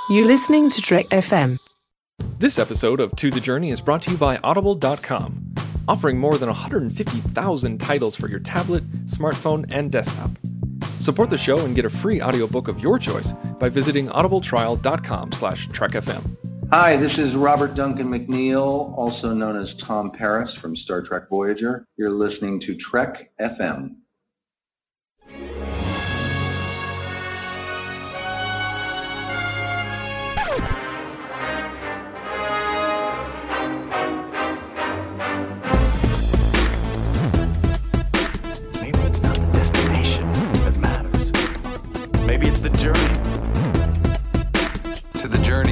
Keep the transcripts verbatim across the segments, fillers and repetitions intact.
You're listening to Trek F M. This episode of To The Journey is brought to you by Audible dot com, offering more than one hundred fifty thousand titles for your tablet, smartphone, and desktop. Support the show and get a free audiobook of your choice by visiting audibletrial.com slash trekfm. Hi, this is Robert Duncan McNeil, also known as Tom Paris from Star Trek Voyager. You're listening to Trek F M. Maybe it's not the destination that matters. Maybe it's the journey. To the journey.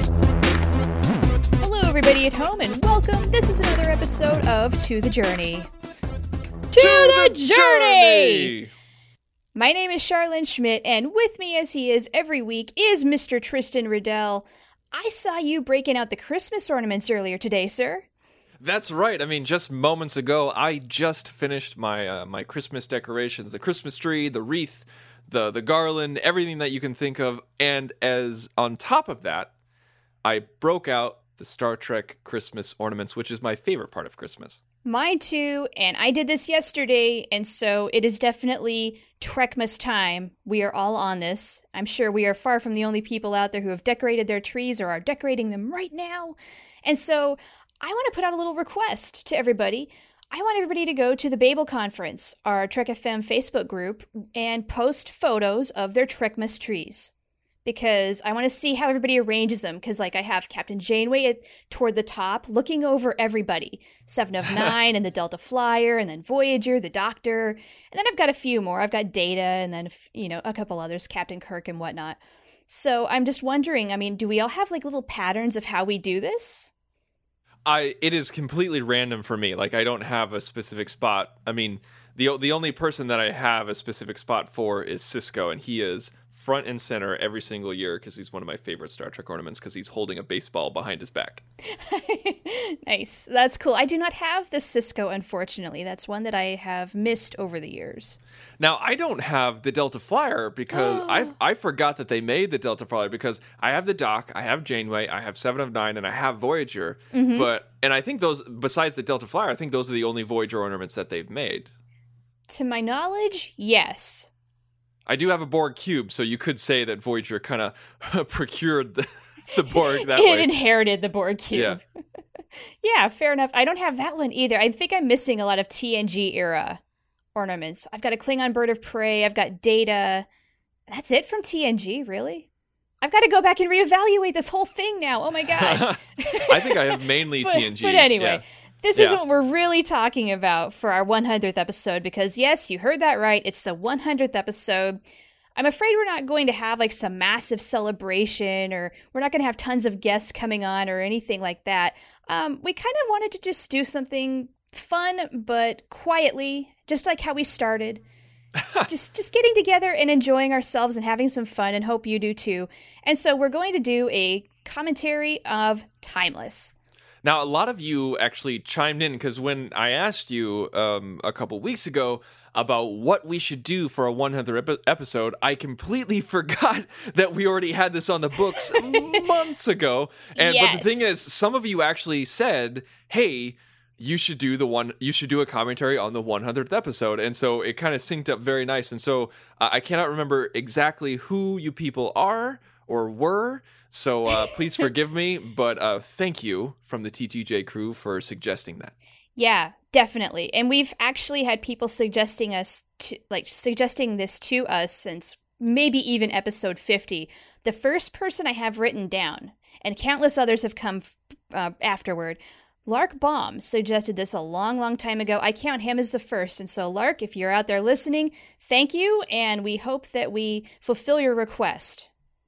Hello, everybody at home, and welcome. This is another episode of To the Journey. To, the, the journey! journey! My name is Charlene Schmidt, and with me, as he is every week, is Mister Tristan Riddell. I saw you breaking out the Christmas ornaments earlier today, sir. That's right. I mean, just moments ago, I just finished my uh, my Christmas decorations, the Christmas tree, the wreath, the the garland, everything that you can think of. And as on top of that, I broke out the Star Trek Christmas ornaments, which is my favorite part of Christmas. Mine too, and I did this yesterday, and so it is definitely Trekmas time. We are all on this. I'm sure we are far from the only people out there who have decorated their trees or are decorating them right now. And so I want to put out a little request to everybody. I want everybody to go to the Babel Conference, our Trek F M Facebook group, and post photos of their Trekmas trees. Because I want to see how everybody arranges them. Because, like, I have Captain Janeway at, toward the top, looking over everybody. Seven of Nine and the Delta Flyer, and then Voyager, the Doctor. And then I've got a few more. I've got Data, and then, you know, a couple others, Captain Kirk and whatnot. So I'm just wondering, I mean, do we all have, like, little patterns of how we do this? I It is completely random for me. Like, I don't have a specific spot. I mean, the the only person that I have a specific spot for is Sisko, and he is front and center every single year because he's one of my favorite Star Trek ornaments because he's holding a baseball behind his back. Nice. That's cool. I do not have the Sisko, unfortunately. That's one that I have missed over the years. Now, I don't have the Delta Flyer because I I forgot that they made the Delta Flyer because I have the Doc, I have Janeway, I have Seven of Nine, and I have Voyager. Mm-hmm. But and I think those, besides the Delta Flyer, I think those are the only Voyager ornaments that they've made. To my knowledge, yes. I do have a Borg cube, so you could say that Voyager kind of procured the, the Borg that it way. It inherited the Borg cube. Yeah. Yeah, fair enough. I don't have that one either. I think I'm missing a lot of T N G era ornaments. I've got a Klingon Bird of Prey. I've got Data. That's it from T N G, really? I've got to go back and reevaluate this whole thing now. Oh, my God. I think I have mainly but, T N G. But anyway. Yeah. This yeah. is what we're really talking about for our one hundredth episode because, yes, you heard that right. It's the one hundredth episode. I'm afraid we're not going to have like some massive celebration or we're not going to have tons of guests coming on or anything like that. Um, we kind of wanted to just do something fun but quietly, just like how we started. just just getting together and enjoying ourselves and having some fun and hope you do too. And so we're going to do a commentary of Timeless. Now, a lot of you actually chimed in because when I asked you um, a couple weeks ago about what we should do for a one hundredth ep- episode, I completely forgot that we already had this on the books months ago. And yes. But the thing is, some of you actually said, "Hey, you should do the one. You should do a commentary on the one hundredth episode." And so it kind of synced up very nice. And so uh, I cannot remember exactly who you people are or were. So uh, please forgive me, but uh, thank you from the T T J crew for suggesting that. Yeah, definitely. And we've actually had people suggesting us to, like suggesting this to us since maybe even episode fifty. The first person I have written down, and countless others have come uh, afterward, Lark Baum suggested this a long, long time ago. I count him as the first. And so, Lark, if you're out there listening, thank you, and we hope that we fulfill your request.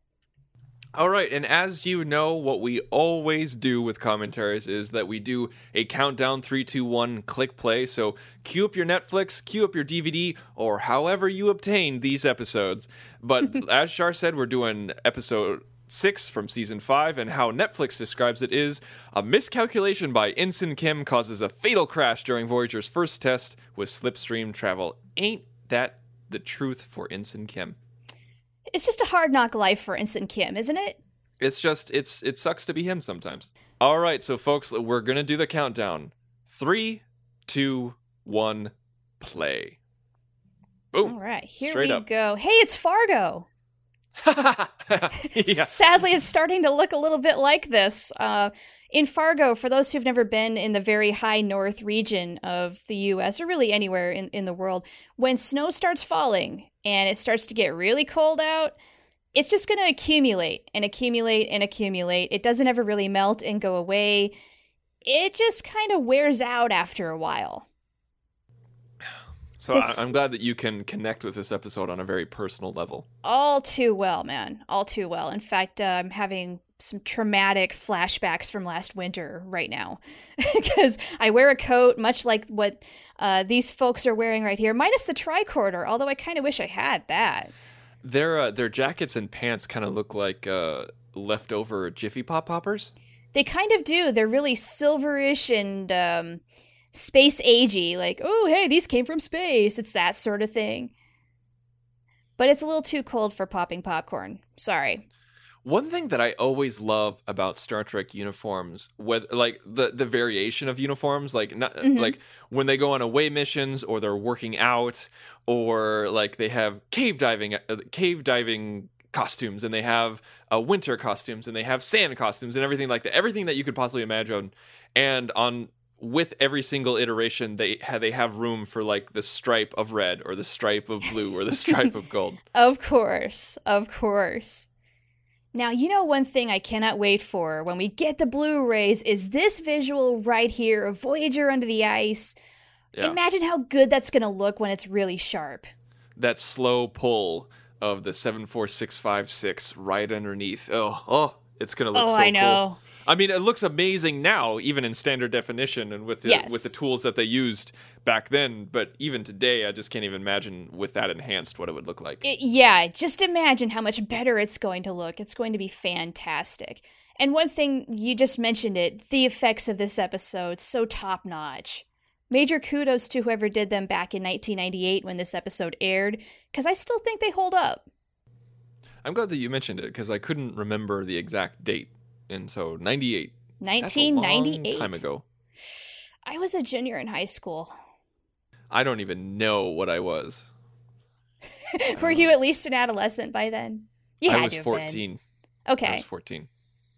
All right, and as you know, what we always do with commentaries is that we do a countdown, three, two, one, click play. So cue up your Netflix, cue up your D V D, or however you obtain these episodes. But as Shar said, we're doing episode six from season five, and how Netflix describes it is a miscalculation by Ensign Kim causes a fatal crash during Voyager's first test with slipstream travel. Ain't that the truth for Ensign Kim? It's just a hard knock life for Ensign Kim, isn't it? It's just, it's it sucks to be him sometimes. All right, so folks, we're going to do the countdown. Three, two, one, play. Boom. All right, here Straight we up. go. Hey, it's Fargo. Yeah. Sadly, it's starting to look a little bit like this. Uh, in Fargo, for those who've never been in the very high north region of the U S, or really anywhere in, in the world, when snow starts falling and it starts to get really cold out, it's just going to accumulate and accumulate and accumulate. It doesn't ever really melt and go away. It just kind of wears out after a while. So This- I- I'm glad that you can connect with this episode on a very personal level. All too well, man. All too well. In fact, uh, I'm having some traumatic flashbacks from last winter right now because I wear a coat much like what uh, these folks are wearing right here, minus the tricorder, although I kind of wish I had that. Their uh, their jackets and pants kind of look like uh, leftover Jiffy Pop poppers. They kind of do. They're really silverish and um, space agey. Like, oh, hey, these came from space. It's that sort of thing. But it's a little too cold for popping popcorn. Sorry. One thing that I always love about Star Trek uniforms, whether like the the variation of uniforms, like not Mhm. like when they go on away missions or they're working out, or like they have cave diving uh, cave diving costumes, and they have uh, winter costumes, and they have sand costumes, and everything like that. Everything that you could possibly imagine, and on with every single iteration, they ha- they have room for like the stripe of red or the stripe of blue or the stripe of gold. Of course. Of course. Now, you know one thing I cannot wait for when we get the Blu-rays is this visual right here of Voyager under the ice. Yeah. Imagine how good that's going to look when it's really sharp. That slow pull of the seven four six five six right underneath. Oh, oh, it's gonna look Oh, so I know. cool. I mean, it looks amazing now, even in standard definition and with the Yes. with the tools that they used back then. But even today, I just can't even imagine with that enhanced what it would look like. It, yeah, just imagine how much better it's going to look. It's going to be fantastic. And one thing, you just mentioned it, the effects of this episode, so top-notch. Major kudos to whoever did them back in nineteen ninety-eight when this episode aired, because I still think they hold up. I'm glad that you mentioned it because I couldn't remember the exact date, and so ninety-eight. nineteen ninety-eight. That's a long time ago. I was a junior in high school. I don't even know what I was. Were you at least an adolescent by then? You had I was to have fourteen. been. Okay. I was fourteen.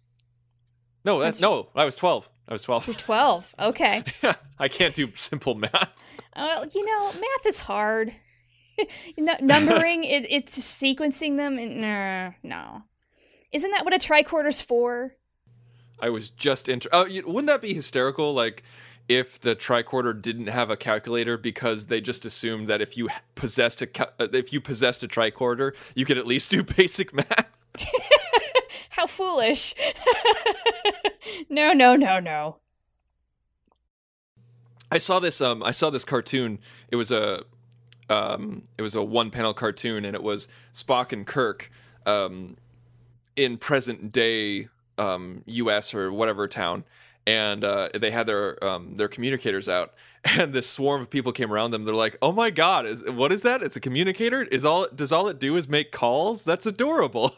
No, that's no. I was twelve. I was twelve. You're twelve. Okay. I can't do simple math. Uh, you know, math is hard. No, numbering, it, it's sequencing them. And, nah, no. Isn't that what a tricorder's for? I was just inter- oh, you, wouldn't that be hysterical? Like if the tricorder didn't have a calculator because they just assumed that if you possessed a ca- uh, if you possessed a tricorder, you could at least do basic math. How foolish. No, no, no, no. I saw this um I saw this cartoon. It was a um it was a one panel cartoon, and it was Spock and Kirk um in present day um U S or whatever town, and uh they had their um their communicators out, and this swarm of people came around them. They're like, "Oh my god, is what is that? It's a communicator? Is all does all it do is make calls? That's adorable."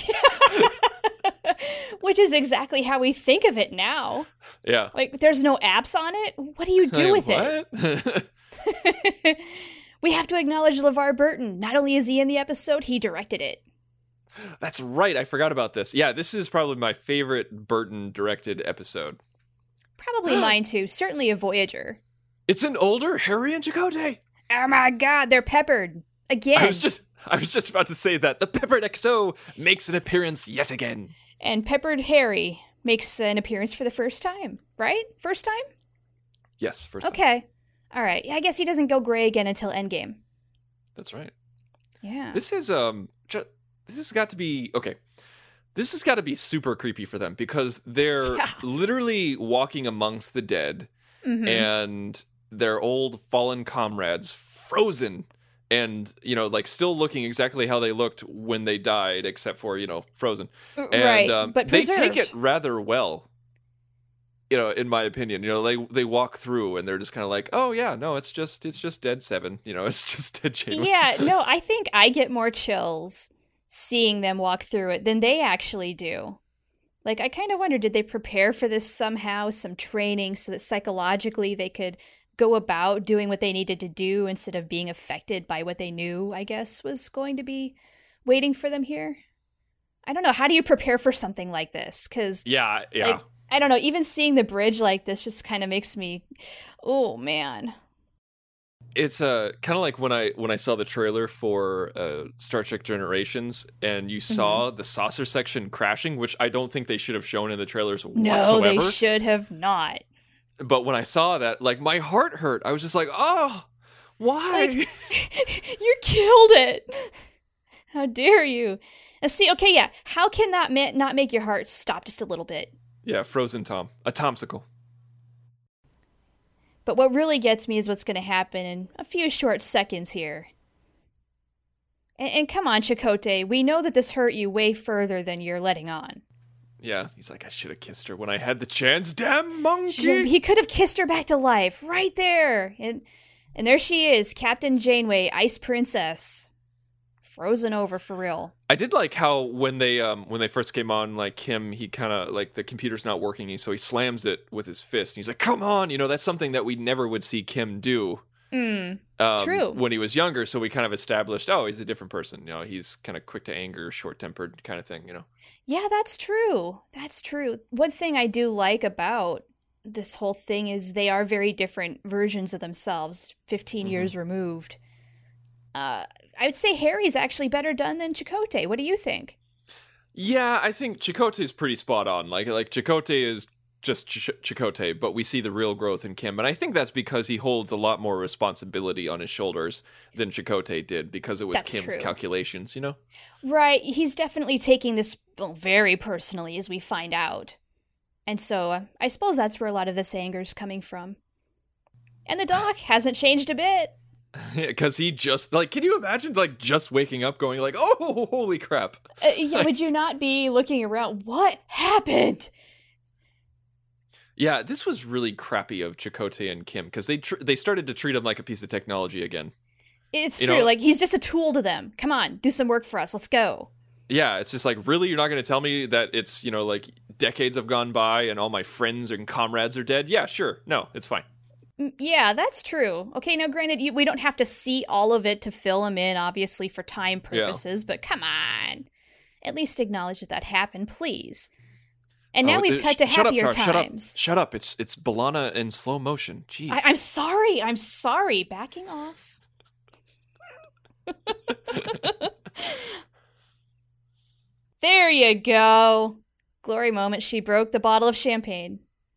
Which is exactly how we think of it now. Yeah. Like, there's no apps on it? What do you do Like, with it? what? We have to acknowledge LeVar Burton. Not only is he in the episode, he directed it. That's right. I forgot about this. Yeah, this is probably my favorite Burton directed episode. Probably mine too. Certainly a Voyager. It's an older Harry and Chakotay. Oh my god, they're peppered. Again. I was just I was just about to say that. The Peppered X O makes an appearance yet again. And Peppered Harry makes an appearance for the first time, right? First time? Yes, first time. Okay. All right. I guess he doesn't go gray again until Endgame. That's right. Yeah. This is um ju- this has got to be okay. This has got to be super creepy for them because they're Yeah. literally walking amongst the dead Mhm. and their old fallen comrades frozen and, you know, like still looking exactly how they looked when they died, except for, you know, frozen. And right, um, but they preserved. take it rather well. You know, in my opinion, you know, they they walk through and they're just kind of like, oh yeah, no, it's just it's just Dead Seven, you know, it's just Dead Janeway. Yeah, no, I think I get more chills seeing them walk through it than they actually do. Like, I kind of wonder, did they prepare for this somehow, some training, so that psychologically they could go about doing what they needed to do instead of being affected by what they knew, I guess, was going to be waiting for them here? I don't know. How do you prepare for something like this? Because, Yeah, yeah. like, I don't know. Even seeing the bridge like this just kind of makes me, oh, man. It's uh, kind of like when I when I saw the trailer for uh, Star Trek Generations, and you saw Mm-hmm. the saucer section crashing, which I don't think they should have shown in the trailers No, whatsoever. they should have not. But when I saw that, like, my heart hurt. I was just like, oh, why? Like, you killed it. How dare you? Now, see, okay, yeah. How can that ma- not make your heart stop just a little bit? Yeah, Frozen Tom. A Tomsicle. But what really gets me is what's going to happen in a few short seconds here. And, and come on, Chakotay, we know that this hurt you way further than you're letting on. Yeah, he's like, I should have kissed her when I had the chance. Damn monkey! He could have kissed her back to life, right there. And and there she is, Captain Janeway, Ice Princess. Frozen over for real. I did like how when they um when they first came on, like Kim, he kind of like the computer's not working, so he slams it with his fist. And he's like, "Come on!" You know, that's something that we never would see Kim do. Mm, um, true. When he was younger, so we kind of established, oh, he's a different person. You know, he's kind of quick to anger, short tempered, kind of thing. You know. Yeah, that's true. That's true. One thing I do like about this whole thing is they are very different versions of themselves, fifteen Mm-hmm. years removed. Uh, I would say Harry's actually better done than Chakotay. What do you think? Yeah, I think Chakotay's pretty spot on. Like, like Chakotay is just Ch- Chakotay, but we see the real growth in Kim. And I think that's because he holds a lot more responsibility on his shoulders than Chakotay did, because it was That's Kim's true. calculations, you know? Right, he's definitely taking this well, very personally, as we find out. And so uh, I suppose that's where a lot of this anger is coming from. And the doc hasn't changed a bit. Because he just, like, can you imagine, like, just waking up going, like, oh, holy crap. Uh, yeah, would you not be looking around? What happened? Yeah, this was really crappy of Chakotay and Kim, because they tr- they started to treat him like a piece of technology again. It's You true. know- Like, he's just a tool to them. Come on, do some work for us. Let's go. Yeah, it's just like, really? You're not going to tell me that it's, you know, like, decades have gone by and all my friends and comrades are dead? Yeah, sure. No, it's fine. Mm, Yeah, that's true. Okay, now granted, you, we don't have to see all of it to fill them in, obviously, for time purposes, but come on. At least acknowledge that that happened, please. And now Oh, we've uh, cut to sh- shut happier up, Tara, times. Shut up. Shut up. It's it's B'Elanna in slow motion. Jeez. I, I'm sorry. I'm sorry. Backing off. There you go. Glory moment. She broke the bottle of champagne.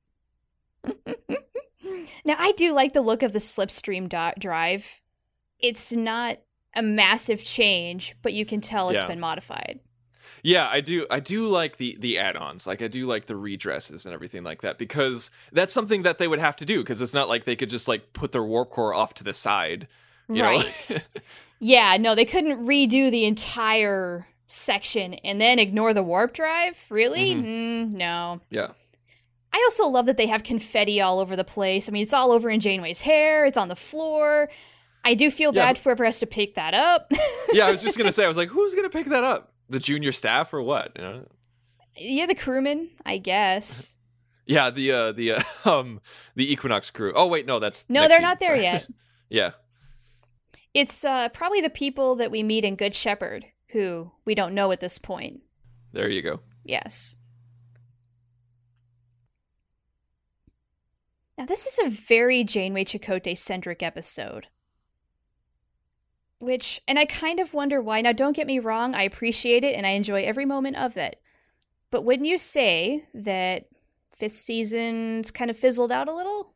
Now, I do like the look of the Slipstream do- drive. It's not a massive change, but you can tell it's Yeah. been modified. Yeah, I do. I do like the the add-ons. Like, I do like the redresses and everything like that, because that's something that they would have to do. Because it's not like they could just like put their warp core off to the side, you Right. know? Yeah, no, they couldn't redo the entire section and then ignore the warp drive. Really? Mm, no. Yeah. I also love that they have confetti all over the place. I mean, it's all over in Janeway's hair. It's on the floor. I do feel Yeah, bad but- for whoever has to pick that up. Yeah, I was just gonna say. I was like, who's gonna pick that up? The junior staff or what? You know? Yeah, the crewman, I guess. Yeah, the uh, the uh, um the Equinox crew. Oh wait, no, that's No, next they're season, not there sorry. yet. Yeah. It's uh, probably the people that we meet in Good Shepherd, who we don't know at this point. There you go. Yes. Now, this is a very Janeway Chakotay-centric episode. Which, and I kind of wonder why. Now, don't get me wrong, I appreciate it and I enjoy every moment of it. But wouldn't you say that fifth season's kind of fizzled out a little?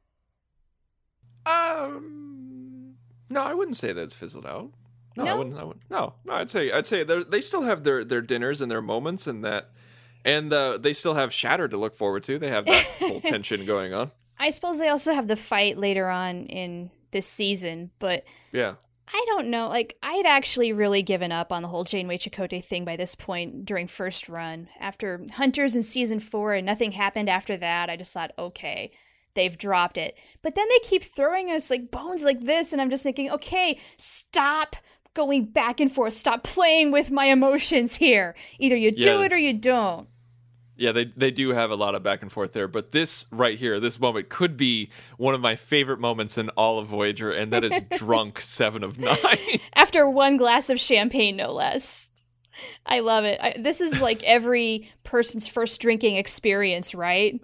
Um, no, I wouldn't say that it's fizzled out. No, I No? wouldn't. I wouldn't. No, no, I'd say I'd say they they still have their their dinners and their moments and that, and uh, they still have Shatter to look forward to. They have that whole tension going on. I suppose they also have the fight later on in this season, but Yeah. I don't know. Like, I had actually really given up on the whole Janeway Chakotay thing by this point during first run. After Hunters in season four and nothing happened after that, I just thought, okay, they've dropped it. But then they keep throwing us like bones like this, and I'm just thinking, okay, stop going back and forth. Stop playing with my emotions here. Either you do Yeah. it or you don't. Yeah, they they do have a lot of back and forth there, but this right here, this moment could be one of my favorite moments in all of Voyager, and that is drunk Seven of Nine. After one glass of champagne, no less. I love it. I, this is like every person's first drinking experience, right?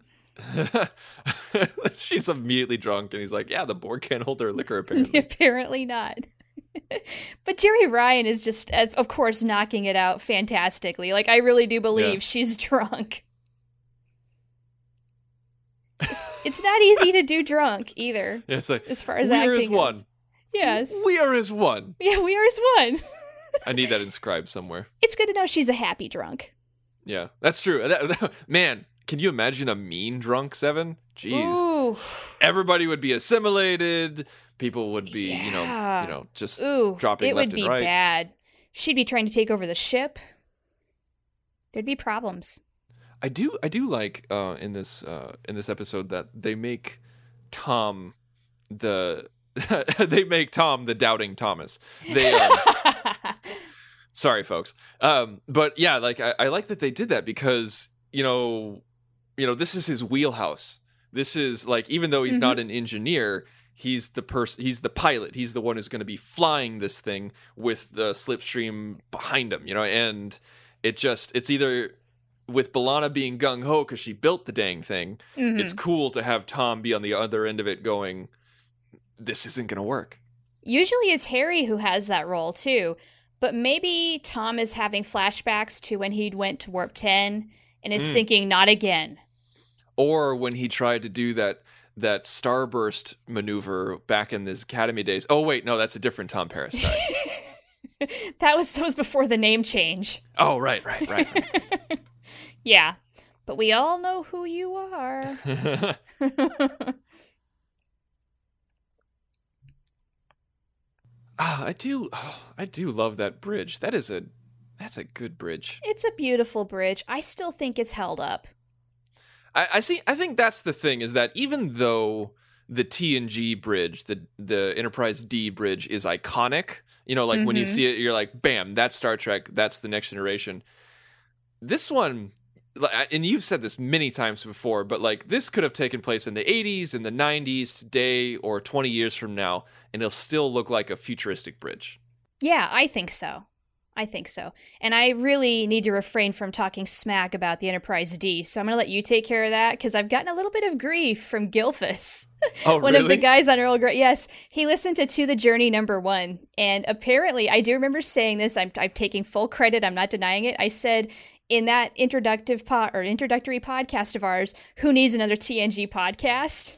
She's immediately drunk, and he's like, yeah, the Borg can't hold their liquor, apparently. Apparently not. But Jerry Ryan is just, of course, knocking it out fantastically. Like, I really do believe Yeah. she's drunk. It's, it's not easy to do drunk either, Yeah, it's like, as far as we acting are as one. goes. Yes. We are as one. Yeah, we are as one. I need that inscribed somewhere. It's good to know she's a happy drunk. Yeah, that's true. That- that- man, can you imagine a mean drunk Seven? Jeez. Ooh. Everybody would be assimilated. People would be, you know, Yeah. you know, just Ooh, dropping it left would and be right. bad. She'd be trying to take over the ship. There'd be problems. I do, I do like uh, in this uh, in this episode that they make Tom the they make Tom the doubting Thomas. They um, sorry, folks, um, but yeah, like I, I like that they did that because you know, you know, this is his wheelhouse. This is like even though he's Mm-hmm. not an engineer. He's the person. He's the pilot. He's the one who's going to be flying this thing with the slipstream behind him. You know, and it just it's either with B'Elanna being gung ho because she built the dang thing. Mhm. It's cool to have Tom be on the other end of it, going, "This isn't going to work." Usually it's Harry who has that role too, but maybe Tom is having flashbacks to when he went to Warp ten and is Mm. thinking, not again. Or when he tried to do that that starburst maneuver back in his academy days. Oh wait, no, that's a different Tom Paris. Sorry. that was that was before the name change. oh right, right, right. right. Yeah, but we all know who you are. Ah, I do. Oh, I do love that bridge. That is a that's a good bridge. It's a beautiful bridge. I still think it's held up. I, I see. I think that's the thing is that even though the T N G bridge, the the Enterprise D bridge, is iconic, you know, like when you Mhm. see it, you're like, bam, that's Star Trek. That's the Next Generation. This one, like, and you've said this many times before, but like this could have taken place in the eighties, in the nineties, today, or twenty years from now, and it'll still look like a futuristic bridge. Yeah, I think so. I think so. And I really need to refrain from talking smack about the Enterprise D, so I'm going to let you take care of that because I've gotten a little bit of grief from Gilfus. Oh, One really? of the guys on Earl Grey. Yes, he listened to To the Journey number one. And apparently, I do remember saying this. I'm, I'm taking full credit. I'm not denying it. I said in that introductive pod, or introductory podcast of ours, who needs another T N G podcast?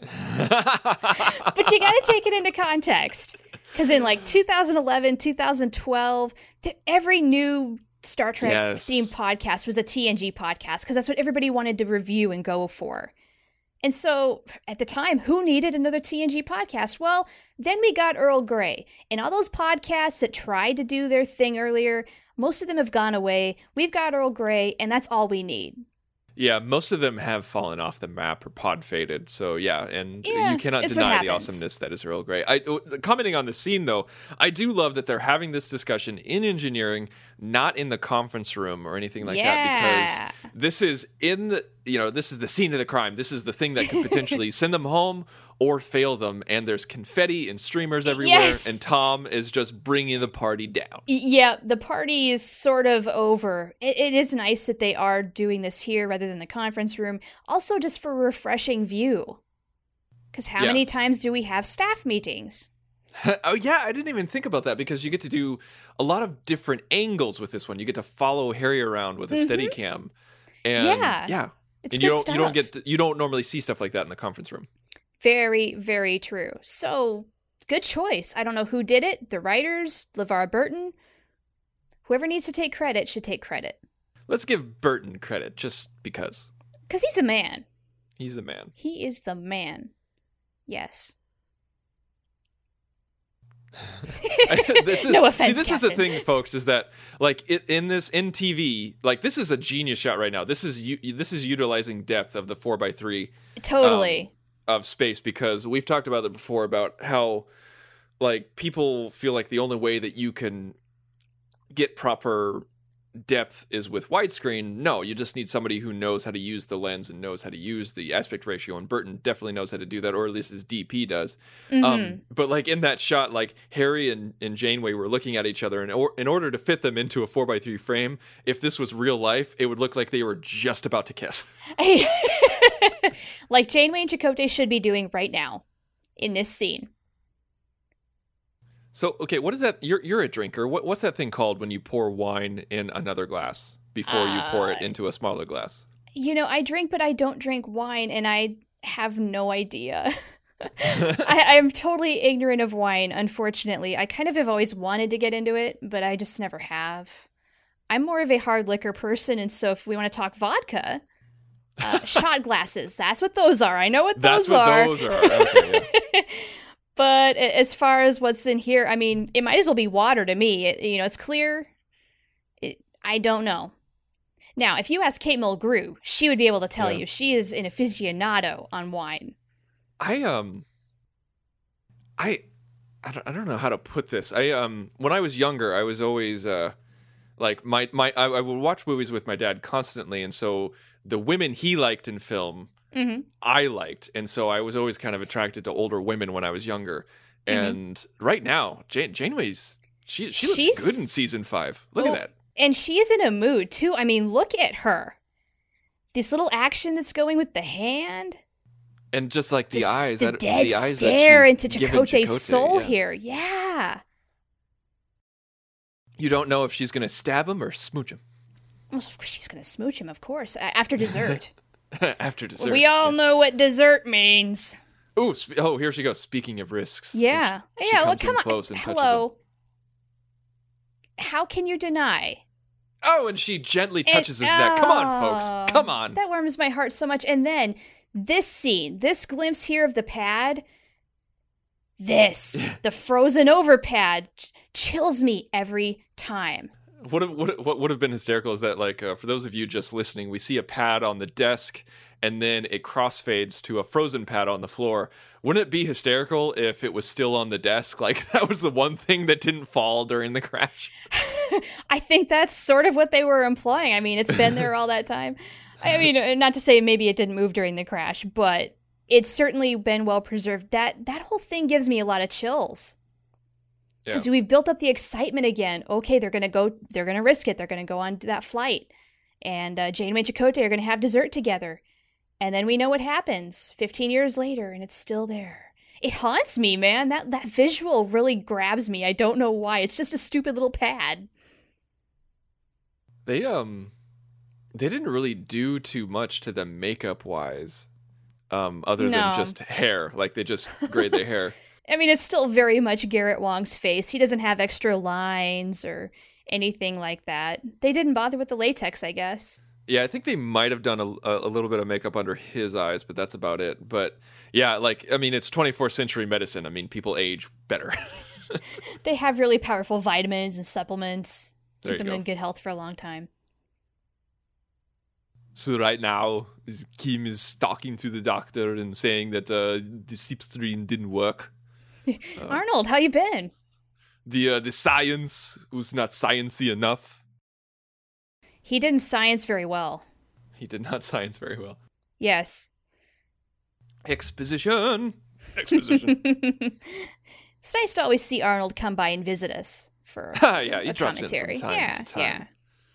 But you got to take it into context. Because in like two thousand eleven, two thousand twelve, th- every new Star Trek Yes. themed podcast was a T N G podcast because that's what everybody wanted to review and go for. And so at the time, who needed another T N G podcast? Well, then we got Earl Grey. And all those podcasts that tried to do their thing earlier, most of them have gone away. We've got Earl Grey, and that's all we need. Yeah, most of them have fallen off the map or pod faded. So yeah, and Yeah, you cannot it's what deny the happens. awesomeness that is Earl Grey. I uh, commenting on the scene though, I do love that they're having this discussion in engineering, not in the conference room or anything like Yeah. that, because this is in the you know this is the scene of the crime. This is the thing that could potentially send them home or fail them. And there's confetti and streamers everywhere, Yes. and Tom is just bringing the party down. Y- Yeah, the party is sort of over. It, it is nice that they are doing this here rather than the conference room. Also, just for a refreshing view. Because how Yeah. many times do we have staff meetings? Oh yeah, I didn't even think about that because you get to do a lot of different angles with this one. You get to follow Harry around with a steady cam, and Yeah. yeah, It's and good you don't stuff. you don't get to, you don't normally see stuff like that in the conference room. Very, very true. So, good choice. I don't know who did it. The writers, LeVar Burton. Whoever needs to take credit should take credit. Let's give Burton credit just because Because he's a man. he's the man. He is the man. Yes. this is No offense, see this is the Captain. thing, folks, is that like it, in this in T V, like this is a genius shot right now. This is u- this is utilizing depth of the four by three Totally. of space, because we've talked about it before about how like people feel like the only way that you can get proper depth is with widescreen. No, you just need somebody who knows how to use the lens and knows how to use the aspect ratio, and Burton definitely knows how to do that, or at least his D P does. Mm-hmm. Um, but like in that shot, like Harry and, and Janeway were looking at each other, and or, in order to fit them into a four by three frame, if this was real life, it would look like they were just about to kiss. Like Janeway and Chakotay should be doing right now in this scene. So, okay, what is that? You're you're a drinker. What what's that thing called when you pour wine in another glass before uh, you pour it into a smaller glass? You know, I drink, but I don't drink wine, and I have no idea. I, I'm totally ignorant of wine, unfortunately. I kind of have always wanted to get into it, but I just never have. I'm more of a hard liquor person, and so if we want to talk vodka, uh, shot glasses, that's what those are. I know what those that's what are. those are. Okay, yeah. But as far as what's in here, I mean, it might as well be water to me. It, you know, it's clear. It, I don't know. Now, if you ask Kate Mulgrew, she would be able to tell yeah. you. She is an aficionado on wine. I um, I, I don't, I don't know how to put this. I um, when I was younger, I was always uh, like my my I, I would watch movies with my dad constantly, and so the women he liked in film. Mm-hmm. I liked, and so I was always kind of attracted to older women when I was younger. And mm-hmm. right now, Jane, Janeway's she she looks She's, good in season five. Look well, at that, and she's in a mood too. I mean, look at her. This little action that's going with the hand, and just like the just eyes, the that, dead the eyes stare that into Chakotay's Chakotay, soul yeah. here. Yeah, you don't know if she's gonna stab him or smooch him. Well, she's gonna smooch him, of course, after dessert. After dessert. We all yes. know what dessert means. Ooh, sp- oh, here she goes. Speaking of risks. Yeah. She, yeah, she look, comes in come close on. and Hello. touches him. How can you deny? Oh, and she gently touches and, his neck. Come on, oh, folks. Come on. That warms my heart so much. And then this scene, this glimpse here of the pad, this, the frozen over pad, ch- chills me every time. What have, what what would have been hysterical is that, like, uh, for those of you just listening, we see a pad on the desk, and then it crossfades to a frozen pad on the floor. Wouldn't it be hysterical if it was still on the desk? Like, that was the one thing that didn't fall during the crash. I think that's sort of what they were implying. I mean, it's been there all that time. I mean, not to say maybe it didn't move during the crash, but it's certainly been well preserved. That that whole thing gives me a lot of chills. Because yeah. we've built up the excitement again. Okay, they're going to go, they're going to risk it. They're going to go on that flight. And uh, Janeway and Chakotay are going to have dessert together. And then we know what happens fifteen years later, and it's still there. It haunts me, man. That that visual really grabs me. I don't know why. It's just a stupid little pad. They um, they didn't really do too much to them makeup-wise, um, other no. than just hair. Like, they just grayed their hair. I mean, it's still very much Garrett Wong's face. He doesn't have extra lines or anything like that. They didn't bother with the latex, I guess. Yeah, I think they might have done a, a little bit of makeup under his eyes, but that's about it. But yeah, like, I mean, it's twenty-fourth century medicine. I mean, people age better. They have really powerful vitamins and supplements. There Keep them go. in good health for a long time. So right now, Kim is talking to the doctor and saying that uh, the slipstream didn't work. Uh, Arnold, how you been? The uh, the science was not sciencey enough. He didn't science very well. He did not science very well. Yes. Exposition. Exposition. It's nice to always see Arnold come by and visit us for yeah, he a drops commentary. in from time yeah, to time. yeah.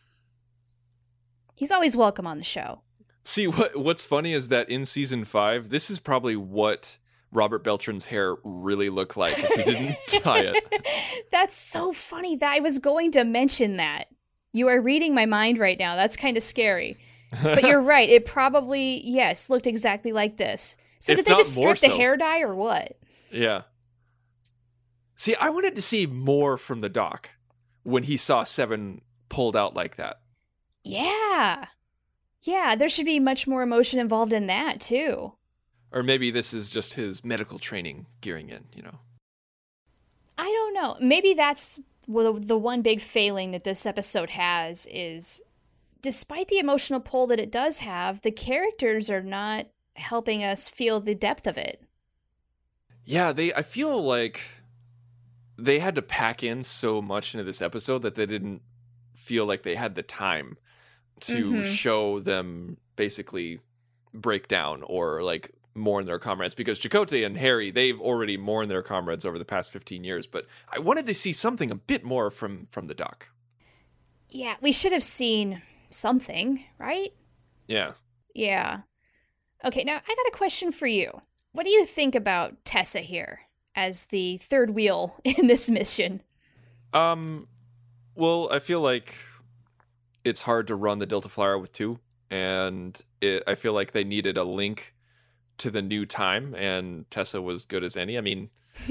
He's always welcome on the show. See, what what's funny is that in season five, this is probably what Robert Beltran's hair really looked like if he didn't dye it. That's so funny that I was going to mention that. You are reading my mind right now. That's kind of scary. But you're right. It probably, yes, looked exactly like this. So If did they not just more strip the so. hair dye or what? Yeah. See, I wanted to see more from the doc when he saw Seven pulled out like that. Yeah. Yeah, there should be much more emotion involved in that, too. Or maybe this is just his medical training gearing in, you know. I don't know. Maybe that's well, the one big failing that this episode has is, despite the emotional pull that it does have, the characters are not helping us feel the depth of it. Yeah, they. I feel like they had to pack in so much into this episode that they didn't feel like they had the time to Mhm. show them basically break down or like mourn their comrades, because Chakotay and Harry, they've already mourned their comrades over the past fifteen years, but I wanted to see something a bit more from from the doc. Yeah, we should have seen something, right? Yeah. Yeah. Okay, now I got a question for you. What do you think about Tessa here as the third wheel in this mission? Um, well, I feel like it's hard to run the Delta Flyer with two, and it, I feel like they needed a link to the new time, and Tessa was good as any. I mean,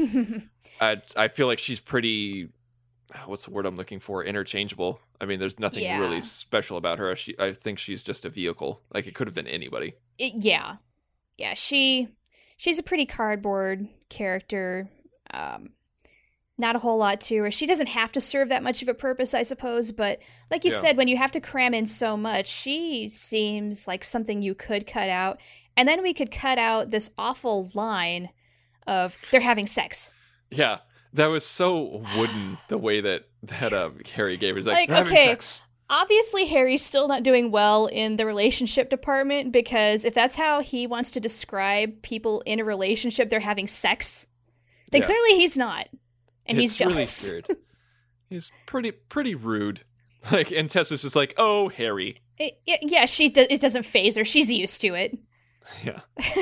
I I feel like she's pretty, what's the word I'm looking for? Interchangeable. I mean, there's nothing Yeah. really special about her. She, I think she's just a vehicle. Like, it could have been anybody. It, yeah. Yeah, she she's a pretty cardboard character. Um, not a whole lot to her. She doesn't have to serve that much of a purpose, I suppose, but like you Yeah. said, when you have to cram in so much, she seems like something you could cut out. And then we could cut out this awful line of they're having sex. Yeah, that was so wooden, the way that, that uh, Harry gave. He's like, Like, "They're having okay, sex." Obviously, Harry's still not doing well in the relationship department, because if that's how he wants to describe people in a relationship, they're having sex, then Yeah. clearly he's not. And it's he's jealous. really weird. He's pretty pretty rude. Like, and Tessa's just like, "Oh, Harry." It, it- yeah, she do, it doesn't faze her. She's used to it. Yeah.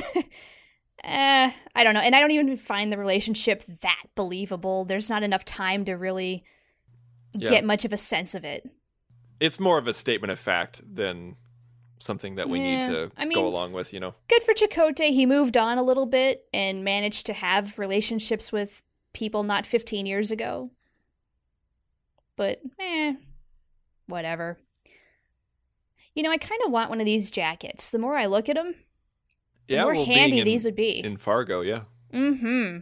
Eh, I don't know. And I don't even find the relationship that believable. There's not enough time to really Yeah. get much of a sense of it. It's more of a statement of fact than something that we Yeah, need to I mean- go along with, you know. Good for Chakotay. He moved on a little bit and managed to have relationships with people not fifteen years ago. But, eh, whatever. You know, I kind of want one of these jackets. The more I look at them, the Yeah, more well, handy being in, these would be. in Fargo, yeah. Mm-hmm.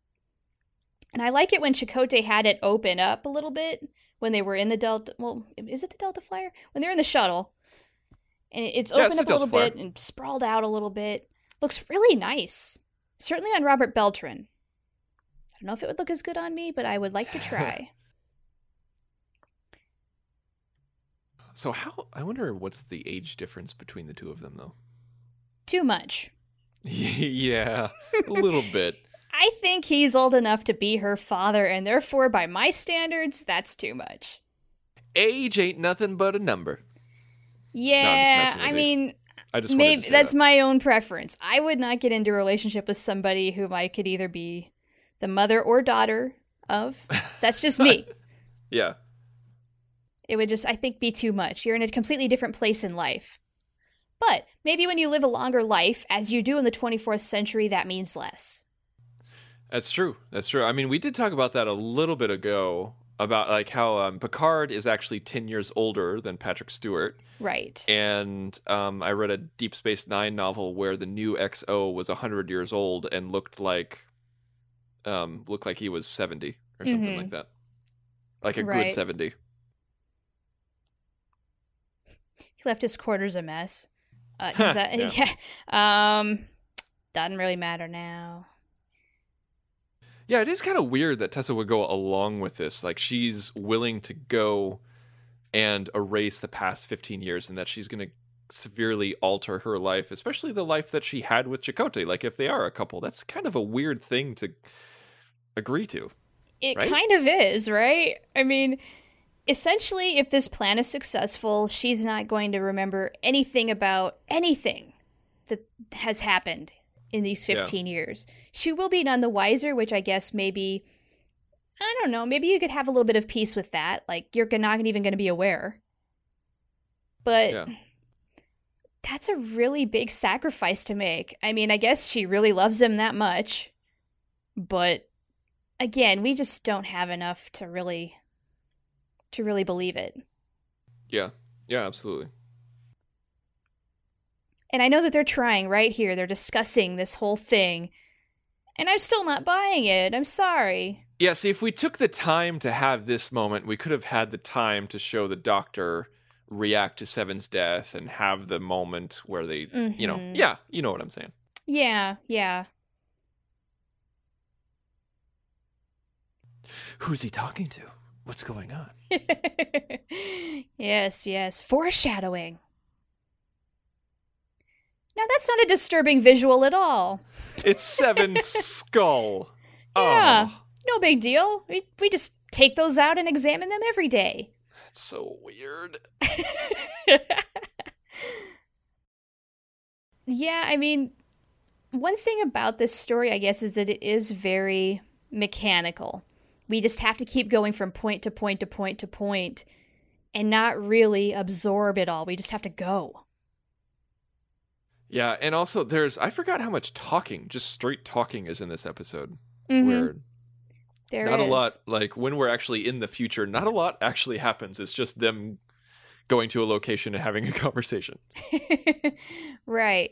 And I like it when Chakotay had it open up a little bit when they were in the Delta. Well, is it the Delta Flyer? When they're in the shuttle. And it- it's Yeah, it's opened the up a little Delta bit Flyer. and sprawled out a little bit. Looks really nice. Certainly on Robert Beltran. I don't know if it would look as good on me, but I would like to try. So how, I wonder what's the age difference between the two of them, though. Too much. Yeah, a little bit. I think he's old enough to be her father, and therefore, by my standards, that's too much. Age ain't nothing but a number. Yeah, messing with I you. mean, I just wanted maybe to say that's that. my own preference. I would not get into a relationship with somebody whom I could either be the mother or daughter of. That's just me. Yeah. It would just, I think, be too much. You're in a completely different place in life. But maybe when you live a longer life, as you do in the twenty-fourth century, that means less. That's true. That's true. I mean, we did talk about that a little bit ago, about like how um, Picard is actually ten years older than Patrick Stewart. Right. And um, I read a Deep Space Nine novel where the new X O was one hundred years old and looked like um, looked like he was seventy or something Mhm. like that. Like a Right. good seventy. He left his quarters a mess. Uh, does that, Yeah. yeah. Um, doesn't really matter now. Yeah, it is kind of weird that Tessa would go along with this. Like, she's willing to go and erase the past fifteen years, and that she's going to severely alter her life, especially the life that she had with Chakotay. Like, if they are a couple, that's kind of a weird thing to agree to. It Right? kind of is, right? I mean, essentially, if this plan is successful, she's not going to remember anything about anything that has happened in these Yeah. fifteen years. She will be none the wiser, which I guess maybe, I don't know, maybe you could have a little bit of peace with that. Like, you're not even going to be aware. But Yeah. that's a really big sacrifice to make. I mean, I guess she really loves him that much. But again, we just don't have enough to really to really believe it. Yeah. Yeah, absolutely. And I know that they're trying right here. They're discussing this whole thing. And I'm still not buying it. I'm sorry. Yeah, see, if we took the time to have this moment, we could have had the time to show the Doctor react to Seven's death and have the moment where they, you know, Mhm. yeah, you know what I'm saying. Yeah, yeah. Who's he talking to? What's going on? Yes, yes. Foreshadowing. Now, that's not a disturbing visual at all. It's Seven Skull. Yeah, Oh, no big deal. We, we just take those out and examine them every day. that's so weird. Yeah, I mean, one thing about this story, I guess, is that it is very mechanical. We just have to keep going from point to point to point to point and not really absorb it all. We just have to go. Yeah, and also there's, I forgot how much talking, just straight talking is in this episode. Mhm. Where There not is. a lot, like when we're actually in the future, not a lot actually happens. It's just them going to a location and having a conversation. Right.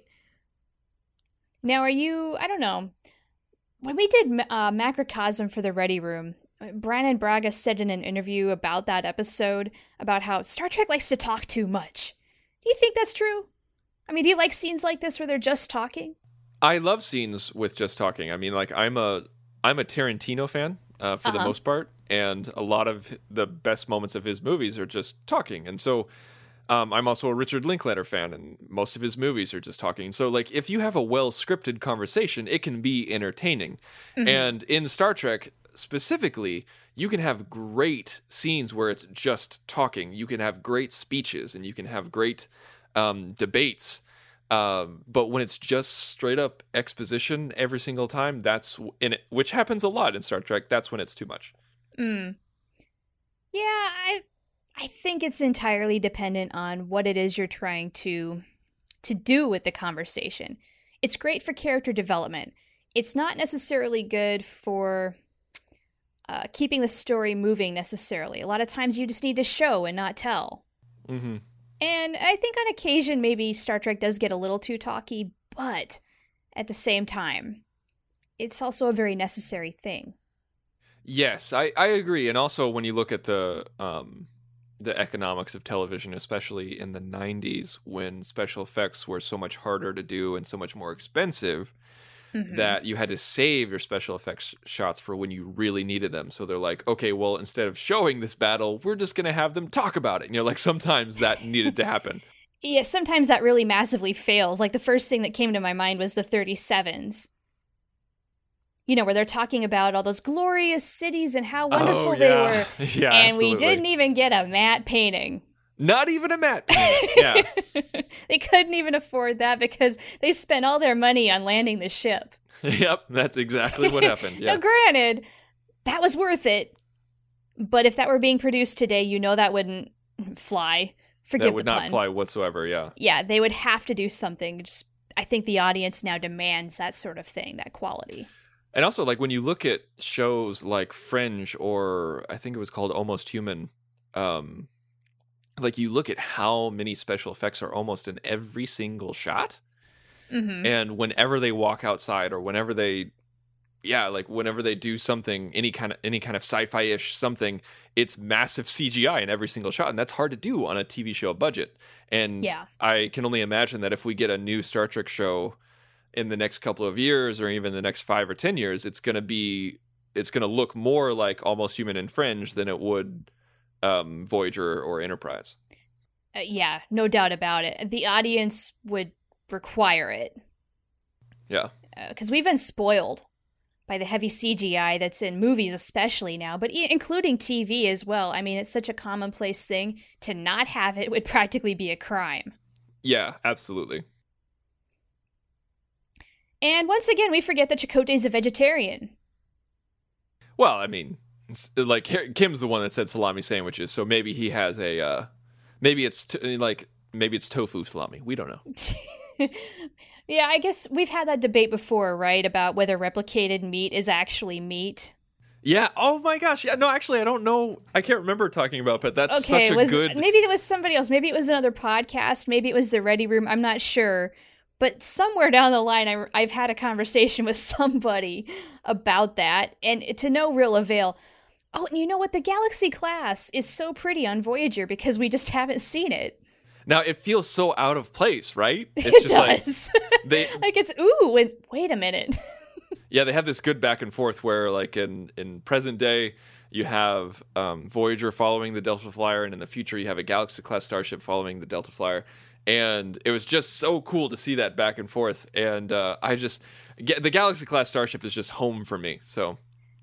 Now, are you, I don't know, when we did uh, Macrocosm for the Ready Room, Brandon Braga said in an interview about that episode about how Star Trek likes to talk too much. Do you think that's true? I mean, do you like scenes like this where they're just talking? I love scenes with just talking. I mean, like I'm a I'm a Tarantino fan uh, for the Uh-huh. most part, and a lot of the best moments of his movies are just talking. And so um, I'm also a Richard Linklater fan, and most of his movies are just talking. So like if you have a well scripted conversation, it can be entertaining. Mm-hmm. And in Star Trek specifically, you can have great scenes where it's just talking. You can have great speeches, and you can have great um, debates. Um, but when it's just straight up exposition every single time, that's in it, which happens a lot in Star Trek. That's when it's too much. Mm. Yeah, I I think it's entirely dependent on what it is you're trying to to do with the conversation. It's great for character development. It's not necessarily good for uh, keeping the story moving necessarily. A lot of times you just need to show and not tell. Mm-hmm. And I think on occasion maybe Star Trek does get a little too talky, but at the same time, it's also a very necessary thing. Yes, I, I agree. And also when you look at the um, the economics of television, especially in the nineties, when special effects were so much harder to do and so much more expensive, Mhm. that you had to save your special effects shots for when you really needed them. So they're like, okay, well, instead of showing this battle, we're just going to have them talk about it. And you're like, sometimes that needed to happen. Yeah, sometimes that really massively fails. Like the first thing that came to my mind was the thirty-sevens. You know, where they're talking about all those glorious cities and how wonderful Oh, they yeah. were. Yeah, and absolutely. we didn't even get a matte painting. Not even a matte painting. Yeah. They couldn't even afford that because they spent all their money on landing the ship. Yep, that's exactly what happened. Yeah. Now, granted, that was worth it. But if that were being produced today, you know that wouldn't fly. Forgive That would the not pun. fly whatsoever, yeah. Yeah, they would have to do something. Just, I think the audience now demands that sort of thing, that quality. And also, like, when you look at shows like Fringe or I think it was called Almost Human, um, like, you look at how many special effects are almost in every single shot. Mm-hmm. And whenever they walk outside or whenever they, yeah, like, whenever they do something, any kind of any kind of sci-fi-ish something, it's massive C G I in every single shot. And that's hard to do on a T V show budget. And Yeah. I can only imagine that if we get a new Star Trek show in the next couple of years or even the next five or ten years, it's going to be, it's going to look more like Almost Human and Fringe than it would um, Voyager or Enterprise. Uh, yeah, no doubt about it. The audience would require it. Yeah. Because we've been spoiled by the heavy C G I that's in movies especially now, but e- including T V as well. I mean, it's such a commonplace thing. To not have it would practically be a crime. Yeah, absolutely. And once again, we forget that Chakotay's a vegetarian. Well, I mean, it's- like Kim's the one that said salami sandwiches, so maybe he has a, uh, maybe it's t- like maybe it's tofu salami. We don't know. Yeah, I guess we've had that debate before, right? About whether replicated meat is actually meat. Yeah. Oh my gosh. Yeah. No, actually, I don't know. I can't remember talking about, but that's Okay, such a was, good. maybe it was somebody else. Maybe it was another podcast. Maybe it was the Ready Room. I'm not sure. But somewhere down the line, I, I've had a conversation with somebody about that, and to no real avail. Oh, and you know what? The Galaxy class is so pretty on Voyager because we just haven't seen it. Now it feels so out of place, right? It's It just does. like they, like it's ooh, and wait a minute. yeah, they have this good back and forth where, like in in present day, You have um, Voyager following the Delta Flyer, and in the future you have a Galaxy-class starship following the Delta Flyer. And it was just so cool to see that back and forth. And uh, I just... the Galaxy-class starship is just home for me, so...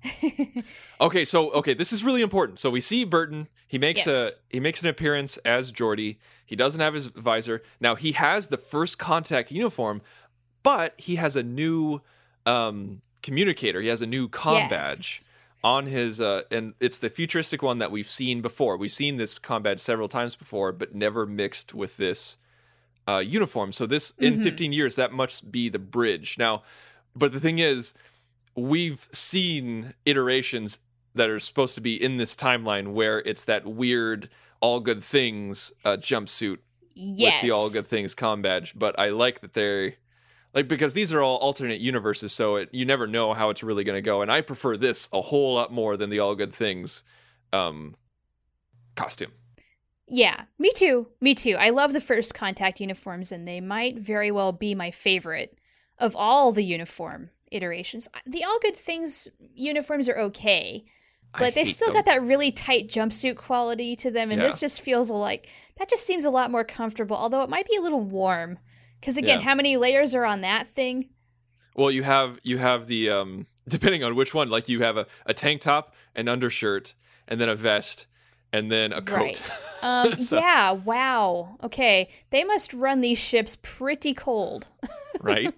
okay, so okay, this is really important. So we see Burton. He makes Yes. a he makes an appearance as Geordi. He doesn't have his visor. Now he has the first contact uniform, but he has a new um, communicator. He has a new comm Yes. badge on his, uh, and it's the futuristic one that we've seen before. We've seen this comm badge several times before, but never mixed with this uh, uniform. So this in Mm-hmm. fifteen years, that must be the bridge. Now, but the thing is, we've seen iterations that are supposed to be in this timeline where it's that weird All Good Things uh, jumpsuit Yes. with the All Good Things comm badge. But I like that they're like, because these are all alternate universes, so it, you never know how it's really going to go. And I prefer this a whole lot more than the All Good Things um, costume. Yeah, me too. Me too. I love the first contact uniforms, and they might very well be my favorite of all the uniform iterations. The All Good Things uniforms are okay, I but they've hate still them. got that really tight jumpsuit quality to them, and Yeah. this just feels like that just seems a lot more comfortable, although it might be a little warm. Because again, Yeah. how many layers are on that thing? Well, you have you have the um, depending on which one, like you have a, a tank top, an undershirt, and then a vest, and then a coat. Right. Um, So- Yeah, wow. Okay. They must run these ships pretty cold. Right?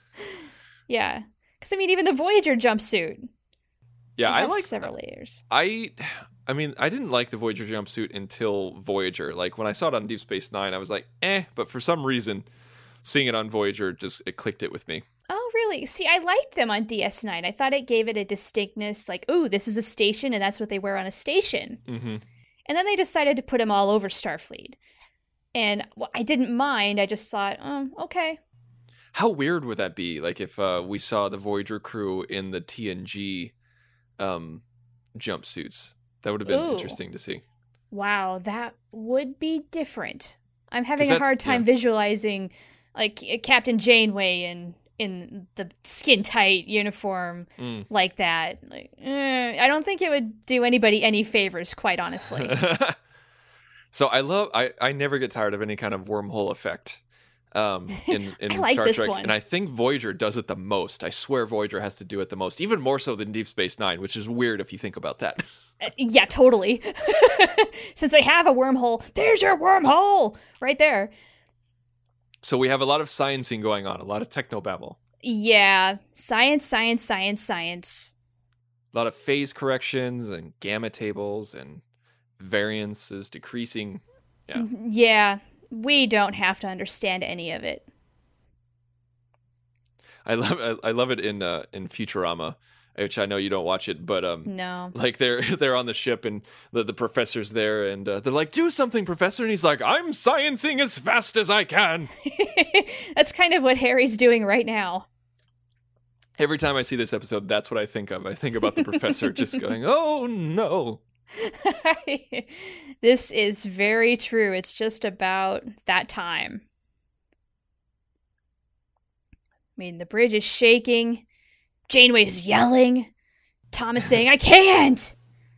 Yeah. Because, I mean, even the Voyager jumpsuit. Yeah, it I has like several layers. I I mean, I didn't like the Voyager jumpsuit until Voyager. Like when I saw it on Deep Space Nine, I was like, eh, but for some reason, seeing it on Voyager just it clicked it with me. Oh, really? See, I liked them on D S nine. I thought it gave it a distinctness, like, ooh, this is a station, and that's what they wear on a station. Mm-hmm. And then they decided to put them all over Starfleet. And well, I didn't mind. I just thought, oh, okay. How weird would that be? Like if uh, we saw the Voyager crew in the T N G um, jumpsuits. That would have been Ooh. interesting to see. Wow, that would be different. I'm having a that's- hard time yeah. visualizing, like, Captain Janeway in in the skin tight uniform Mm. like that. Like, eh, I don't think it would do anybody any favors, quite honestly. So I love I, I never get tired of any kind of wormhole effect um in, in I like Star this Trek. one. And I think Voyager does it the most. I swear Voyager has to do it the most, even more so than Deep Space Nine, which is weird if you think about that. Uh, yeah, totally. Since they have a wormhole, there's your wormhole right there. So we have a lot of sciencing going on, a lot of technobabble. Yeah, science, science, science, science. A lot of phase corrections and gamma tables and variances decreasing. Yeah. Yeah, we don't have to understand any of it. I love I, I love it in uh, in Futurama, which I know you don't watch it, but um No. like they're they're on the ship and the, the professor's there and uh, they're like, do something, professor, and he's like, I'm sciencing as fast as I can. That's kind of what Harry's doing right now. Every time I see this episode, that's what I think of. I think about the professor just going, oh no. This is very true. It's just about that time. I mean, the bridge is shaking. Janeway's yelling. Tom is saying, I can't!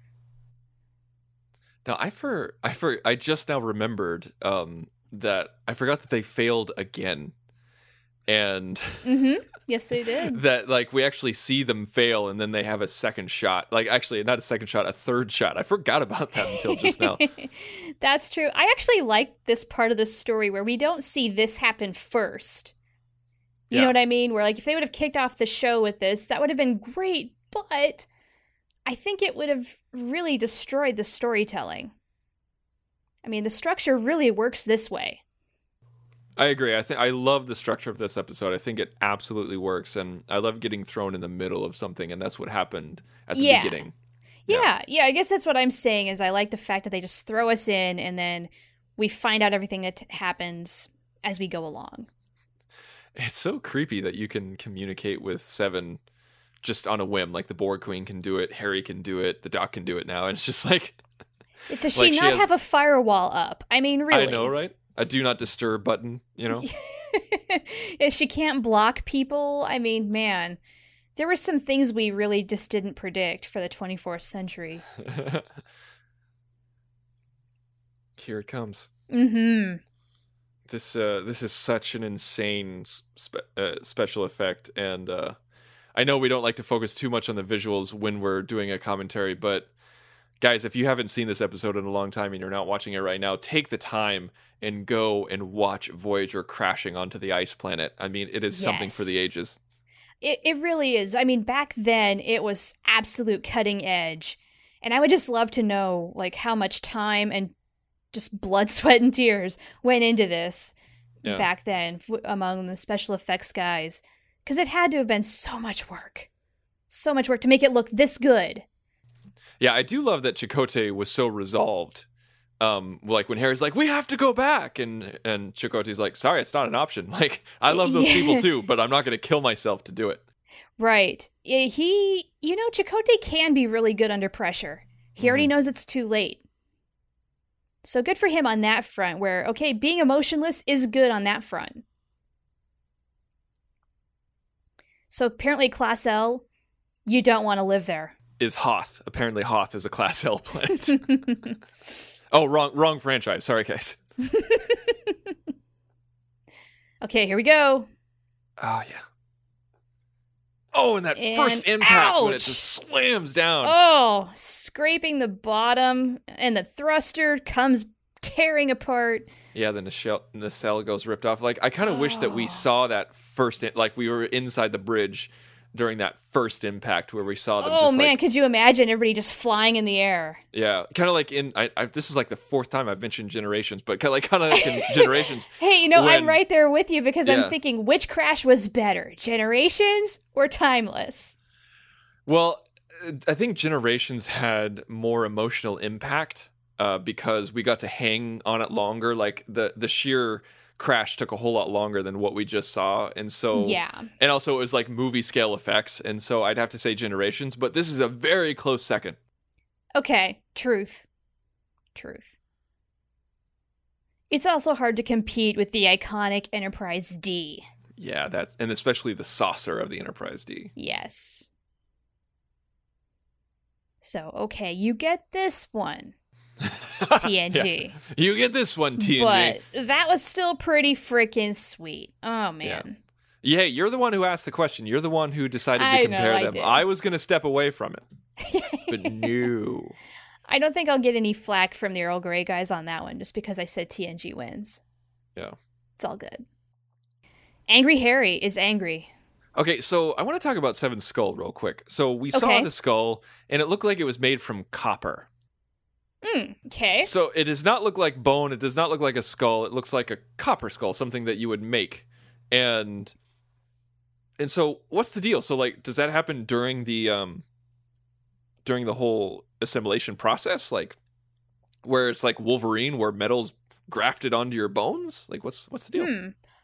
Now I for I for I just now remembered um that I forgot that they failed again. And Mm-hmm. Yes, they did. that like we actually see them fail and then they have a second shot. Like actually not a second shot, a third shot. I forgot about that until just now. That's true. I actually like this part of the story where we don't see this happen first. You Yeah. know what I mean? Where, like, if they would have kicked off the show with this, that would have been great, but I think it would have really destroyed the storytelling. I mean, the structure really works this way. I agree. I think I love the structure of this episode. I think it absolutely works, and I love getting thrown in the middle of something, and that's what happened at the Yeah. beginning. Yeah. Yeah. yeah, I guess that's what I'm saying is I like the fact that they just throw us in and then we find out everything that happens as we go along. It's so creepy that you can communicate with Seven just on a whim. Like the Borg Queen can do it, Harry can do it, the Doc can do it now, and it's just like Does she Like, she not has- have a firewall up? I mean, really. I know, right? A do not disturb button, you know? If she can't block people, I mean, man, There were some things we really just didn't predict for the twenty-fourth century. Here it comes. Mm-hmm. This uh, this is such an insane spe- uh, special effect, and uh, I know we don't like to focus too much on the visuals when we're doing a commentary, but guys, if you haven't seen this episode in a long time and you're not watching it right now, take the time and go and watch Voyager crashing onto the ice planet. I mean, it is Yes. something for the ages. It it really is. I mean, back then it was absolute cutting edge. And I would just love to know like how much time and just blood, sweat, and tears went into this Yeah. back then f- among the special effects guys. Because it had to have been so much work. So much work to make it look this good. Yeah, I do love that Chakotay was so resolved. Um, like when Harry's like, "We have to go back," and and Chakotay's like, "Sorry, it's not an option. Like, I love those Yeah. people too, but I'm not going to kill myself to do it." Right. Yeah, He, you know, Chakotay can be really good under pressure. He already knows it's too late. So good for him on that front, where, okay, being emotionless is good on that front. So apparently, Class L, you don't want to live there. Is Hoth. Apparently Hoth is a Class L planet. Oh, wrong wrong franchise. Sorry, guys. Okay, here we go. Oh, yeah. Oh, and that And first impact when it ouch. just slams down. Oh, scraping the bottom, and the thruster comes tearing apart. Yeah, the nacelle, nacelle goes ripped off. Like, I kind of wish that we Oh. saw that first, in, like we were inside the bridge during that first impact where we saw them Oh just man, like, could you imagine everybody just flying in the air? yeah, kind of like in, I, I, this is like the fourth time I've mentioned Generations, but kind of like, kind of like in Generations. Hey, you know, I'm when- right there with you because Yeah. I'm thinking, which crash was better, Generations or Timeless? Well, uh, I think Generations had more emotional impact uh, because we got to hang on it longer. Like the the sheer crash took a whole lot longer than what we just saw, and so Yeah. and also it was like movie scale effects, and so I'd have to say Generations, but this is a very close second. Okay, truth. Truth. It's also hard to compete with the iconic Enterprise D. Yeah, that's and especially the saucer of the Enterprise D. Yes. So, okay, you get this one, T N G. Yeah. You get this one, T N G. But that was still pretty freaking sweet. Oh, man. Yeah, you're the one who asked the question. You're the one who decided I to know, compare I them. did. I was going to step away from it, but no. I don't think I'll get any flack from the Earl Grey guys on that one just because I said T N G wins. Yeah. It's all good. Angry Harry is angry. Okay, so I want to talk about Seven Skull real quick. So we saw Okay. the skull, and it looked like it was made from copper. Mm, okay. So it does not look like bone. It does not look like a skull. It looks like a copper skull, something that you would make. And and so what's the deal? So like, does that happen during the um during the whole assimilation process, like where it's like Wolverine, where metal's grafted onto your bones? Like, what's what's the deal? Hmm.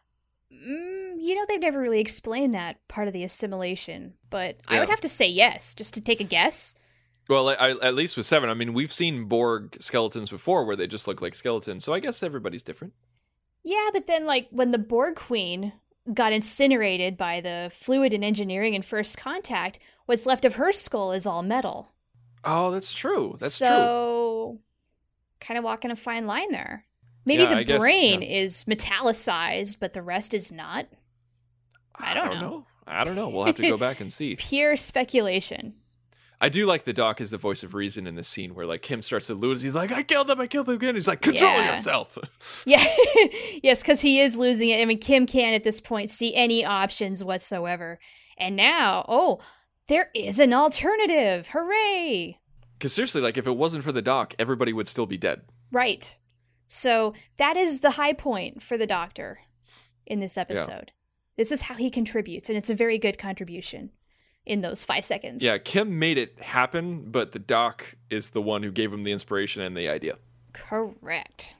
Mm, you know, they've never really explained that part of the assimilation, but I would Yeah. have to say yes, just to take a guess. Well, I, I, at least with Seven, I mean, we've seen Borg skeletons before where they just look like skeletons, so I guess everybody's different. Yeah, but then, like, when the Borg Queen got incinerated by the fluid and engineering in First Contact, what's left of her skull is all metal. Oh, that's true. That's true. so, kind of walking a fine line there. Maybe Yeah, the I guess, brain yeah. is metallicized, but the rest is not. I don't know. I don't know. We'll have to go back and see. Pure speculation. I do like the Doc as the voice of reason in this scene where like Kim starts to lose. He's like, I killed them. I killed them again. He's like, control Yeah. yourself. Yeah, yes, because he is losing it. I mean, Kim can't at this point see any options whatsoever. And now, oh, there is an alternative. Hooray! Because seriously, like if it wasn't for the Doc, everybody would still be dead. Right. So that is the high point for the Doctor in this episode. This is how he contributes, and it's a very good contribution in those five seconds. Yeah, Kim made it happen, but the Doc is the one who gave him the inspiration and the idea. Correct.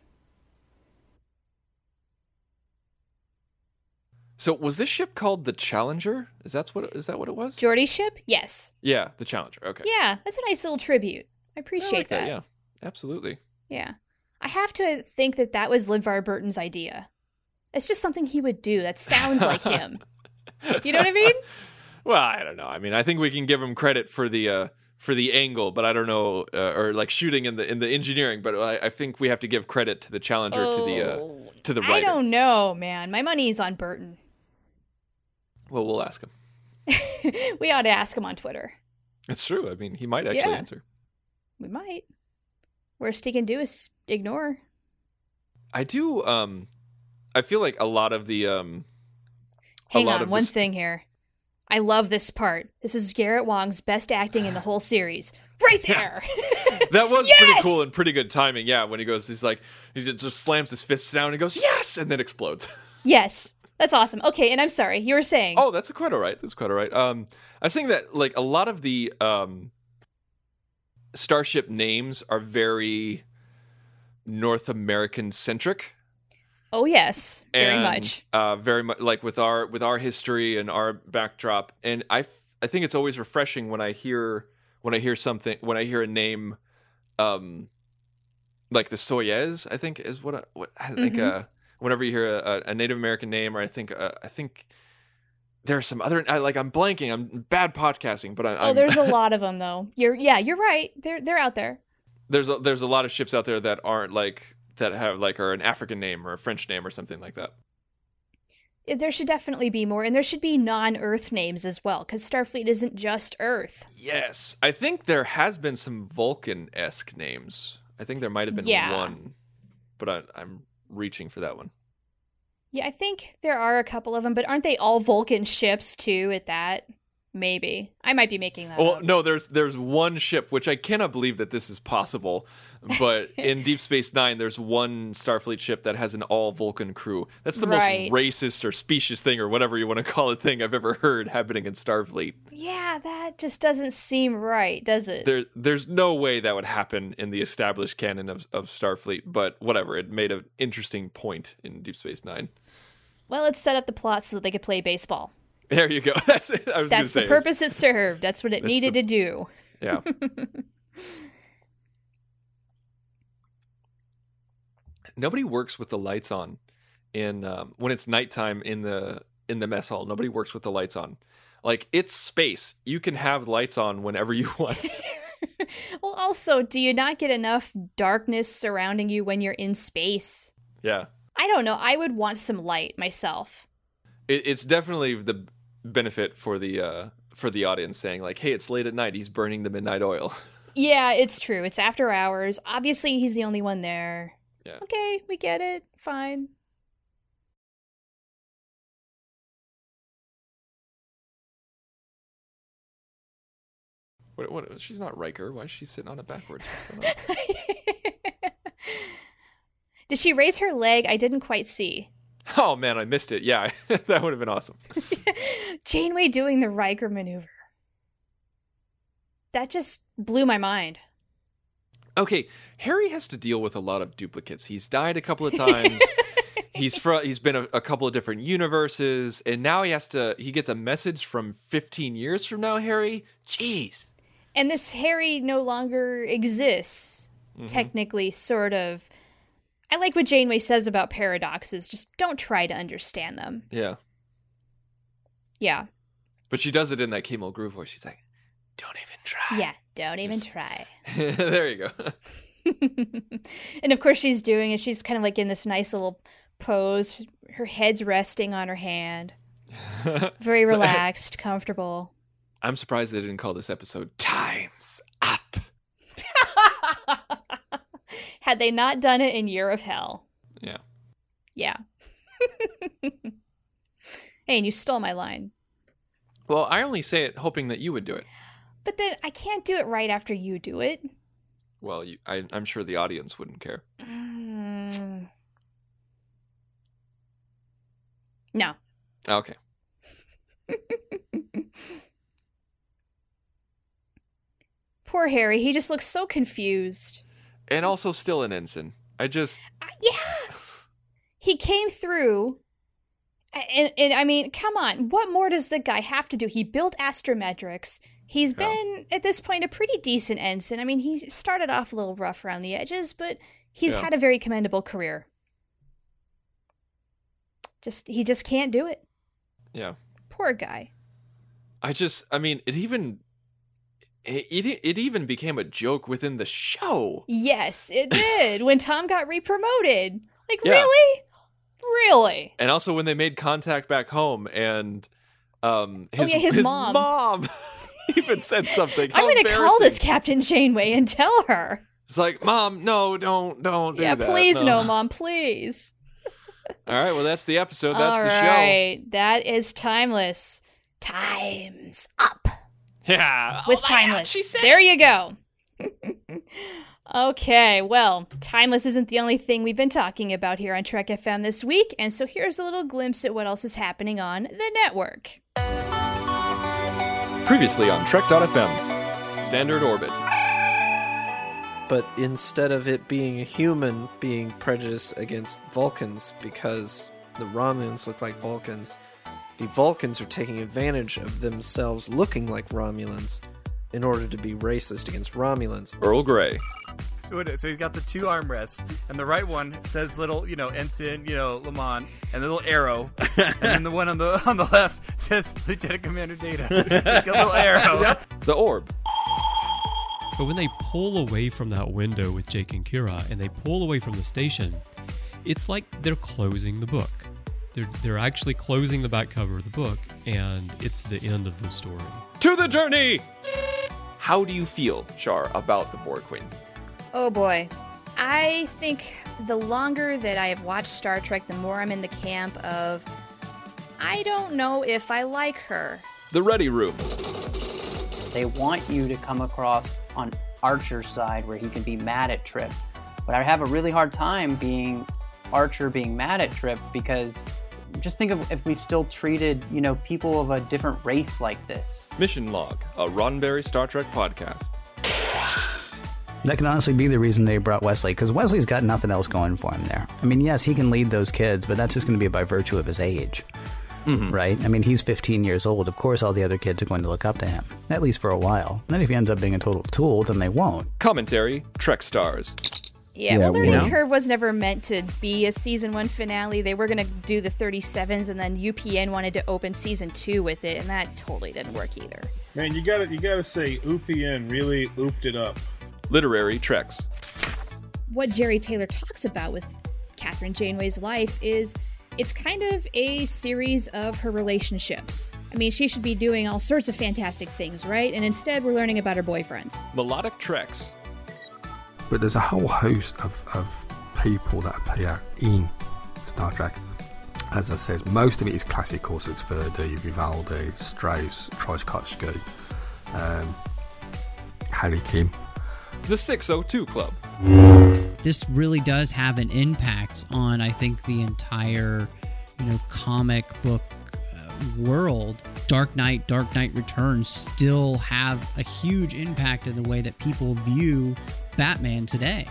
So was this ship called the Challenger? Is that what is that what it was? Geordie's ship? Yes. Yeah, the Challenger. Okay. Yeah, that's a nice little tribute. I I appreciate like that. Yeah, absolutely. Yeah. I have to think that that was LeVar Burton's idea. It's just something he would do. That sounds like him. You know what I mean? Well, I don't know. I mean, I think we can give him credit for the uh, for the angle, but I don't know, uh, or like shooting in the in the engineering. But I, I think we have to give credit to the challenger oh, to the uh, to the writer. I don't know, man. My money's on Burton. Well, we'll ask him. We ought to ask him on Twitter. It's true. I mean, he might actually Yeah. answer. We might. Worst he can do is ignore. I do. Um, I feel like a lot of the. Um, Hang a lot on, of one this- thing here. I love this part. This is Garrett Wong's best acting in the whole series. Right there. That was pretty Yes! cool and pretty good timing. Yeah, when he goes, he's like, he just slams his fists down and goes, yes, and then explodes. Yes. That's awesome. Okay, and I'm sorry. You were saying. Oh, that's quite all right. That's quite all right. Um, I was saying that like a lot of the um, starship names are very North American centric. Oh, yes. Very and, much. Uh, very much like with our with our history and our backdrop. And I, f- I think it's always refreshing when I hear when I hear something when I hear a name, um, like the Soyuz. I think is what I, what I think. Mhm. Uh, whenever you hear a, a Native American name, or I think uh, I think there are some other I, like I'm blanking. I'm bad podcasting, but I, Oh, I'm, there's a lot of them, though. You're yeah, you're right. They're they're out there. there's a, there's a lot of ships out there that aren't like that have like are an African name or a French name or something like that. There should definitely be more, and there should be non-Earth names as well, because Starfleet isn't just Earth. Yes, I think there has been some Vulcan-esque names. I think there might have been Yeah. one, but I, I'm reaching for that one. Yeah, I think there are a couple of them, but aren't they all Vulcan ships too? At that, maybe I might be making that Well, up. no, there's there's one ship which I cannot believe that this is possible, but in Deep Space Nine, there's one Starfleet ship that has an all Vulcan crew. That's the Right. most racist or specious thing, or whatever you want to call it, thing I've ever heard happening in Starfleet. Yeah, that just doesn't seem right, does it? There, there's no way that would happen in the established canon of, of Starfleet, but whatever. It made an interesting point in Deep Space Nine. Well, let's set up the plot so that they could play baseball. There you go. That's it. I was going to That's say the purpose it served. That's what it That's needed the- to do. Yeah. Nobody works with the lights on in um, when it's nighttime in the in the mess hall. Nobody works with the lights on. Like, it's space. You can have lights on whenever you want. Well, also, do you not get enough darkness surrounding you when you're in space? Yeah. I don't know. I would want some light myself. It, it's definitely the benefit for the uh, for the audience saying like, "Hey, it's late at night. He's burning the midnight oil." Yeah, it's true. It's after hours. Obviously, he's the only one there. Yeah. Okay, we get it. Fine. What, what? She's not Riker. Why is she sitting on it backwards? What's going on? Did she raise her leg? I didn't quite see. Oh man, I missed it. Yeah, that would have been awesome. Janeway doing the Riker maneuver. That just blew my mind. Okay, Harry has to deal with a lot of duplicates. He's died a couple of times. he's fr- he's been a, a couple of different universes, and now he has to. He gets a message from fifteen years from now. Harry, jeez. And this Harry no longer exists, Mm-hmm. technically, sort of. I like what Janeway says about paradoxes. Just don't try to understand them. Yeah, Yeah. but she does it in that Kimmel Groove voice. She's like, "Don't even try." Yeah, don't even try. There you go. And of course she's doing it. She's kind of like in this nice little pose. Her head's resting on her hand. Very relaxed, comfortable. I'm surprised they didn't call this episode "Time's Up." Had they not done it in Year of Hell. Yeah. Yeah. Hey, and you stole my line. Well, I only say it hoping that you would do it. But then I can't do it right after you do it. Well, you, I, I'm sure the audience wouldn't care. Mm. No. Okay. Poor Harry. He just looks so confused. And also still an ensign. I just... Uh, yeah. He came through. And, and I mean, come on. What more does the guy have to do? He built Astrometrics. He's Yeah. been, at this point, a pretty decent ensign. I mean, he started off a little rough around the edges, but he's Yeah. had a very commendable career. Just He just can't do it. Yeah. Poor guy. I just, I mean, it even, it, it, it even became a joke within the show. Yes, it did. When Tom got re-promoted. Like, Yeah. really? Really? And also when they made contact back home and um, his, oh, yeah, his, his mom. mom even said something. I'm How going to call this embarrassing. Captain Janeway and tell her. It's like, Mom, no, don't, don't do yeah, that. please, no, Mom, please. All right, well, that's the episode. That's All the right, that is Timeless. Time's up. show. Yeah. With Oh my God, Timeless. she said There you go. Okay, well, Timeless isn't the only thing we've been talking about here on Trek F M this week, and so here's a little glimpse at what else is happening on the network. Previously on Trek dot F M, Standard Orbit. But instead of it being a human being prejudiced against Vulcans because the Romulans look like Vulcans, the Vulcans are taking advantage of themselves looking like Romulans in order to be racist against Romulans. Earl Grey. So it is. So he's got the two armrests, and the right one says little, you know, ensign, you know, Lamont, and the little arrow, and then the one on the on the left says Lieutenant Commander Data. Like a little arrow. The Orb. But when they pull away from that window with Jake and Kira, and they pull away from the station, it's like they're closing the book. They're they're actually closing the back cover of the book, and it's the end of the story. To the journey! How do you feel, Char, about the Borg Queen? Oh boy. I think the longer that I have watched Star Trek, the more I'm in the camp of, I don't know if I like her. The Ready Room. They want you to come across on Archer's side where he can be mad at Trip. But I have a really hard time being Archer being mad at Trip because just think of if we still treated, you know, people of a different race like this. Mission Log, a Roddenberry Star Trek podcast. That can honestly be the reason they brought Wesley, because Wesley's got nothing else going for him there. I mean, yes, he can lead those kids, but that's just going to be by virtue of his age, mm-hmm. right? I mean, he's fifteen years old. Of course, all the other kids are going to look up to him, at least for a while. Then if he ends up being a total tool, then they won't. Commentary, Trek Stars. Yeah, Yeah, well, Learning you know? Curve was never meant to be a season one finale. They were going to do the thirty-sevens, and then U P N wanted to open season two with it, and that totally didn't work either. Man, you gotta you gotta say U P N really ooped it up. Literary Treks. What Jerry Taylor talks about with Catherine Janeway's life is it's kind of a series of her relationships. I mean, she should be doing all sorts of fantastic things, right? And instead, we're learning about her boyfriends. Melodic Treks. But there's a whole host of, of people that appear in Star Trek. As I said, most of it is classical, so it's Verdi, Vivaldi, Strauss, Tchaikovsky, um, Harry Kim. The six oh two Club. This really does have an impact on, I think, the entire, you know, comic book uh, world. Dark Knight, Dark Knight Returns still have a huge impact in the way that people view Batman today.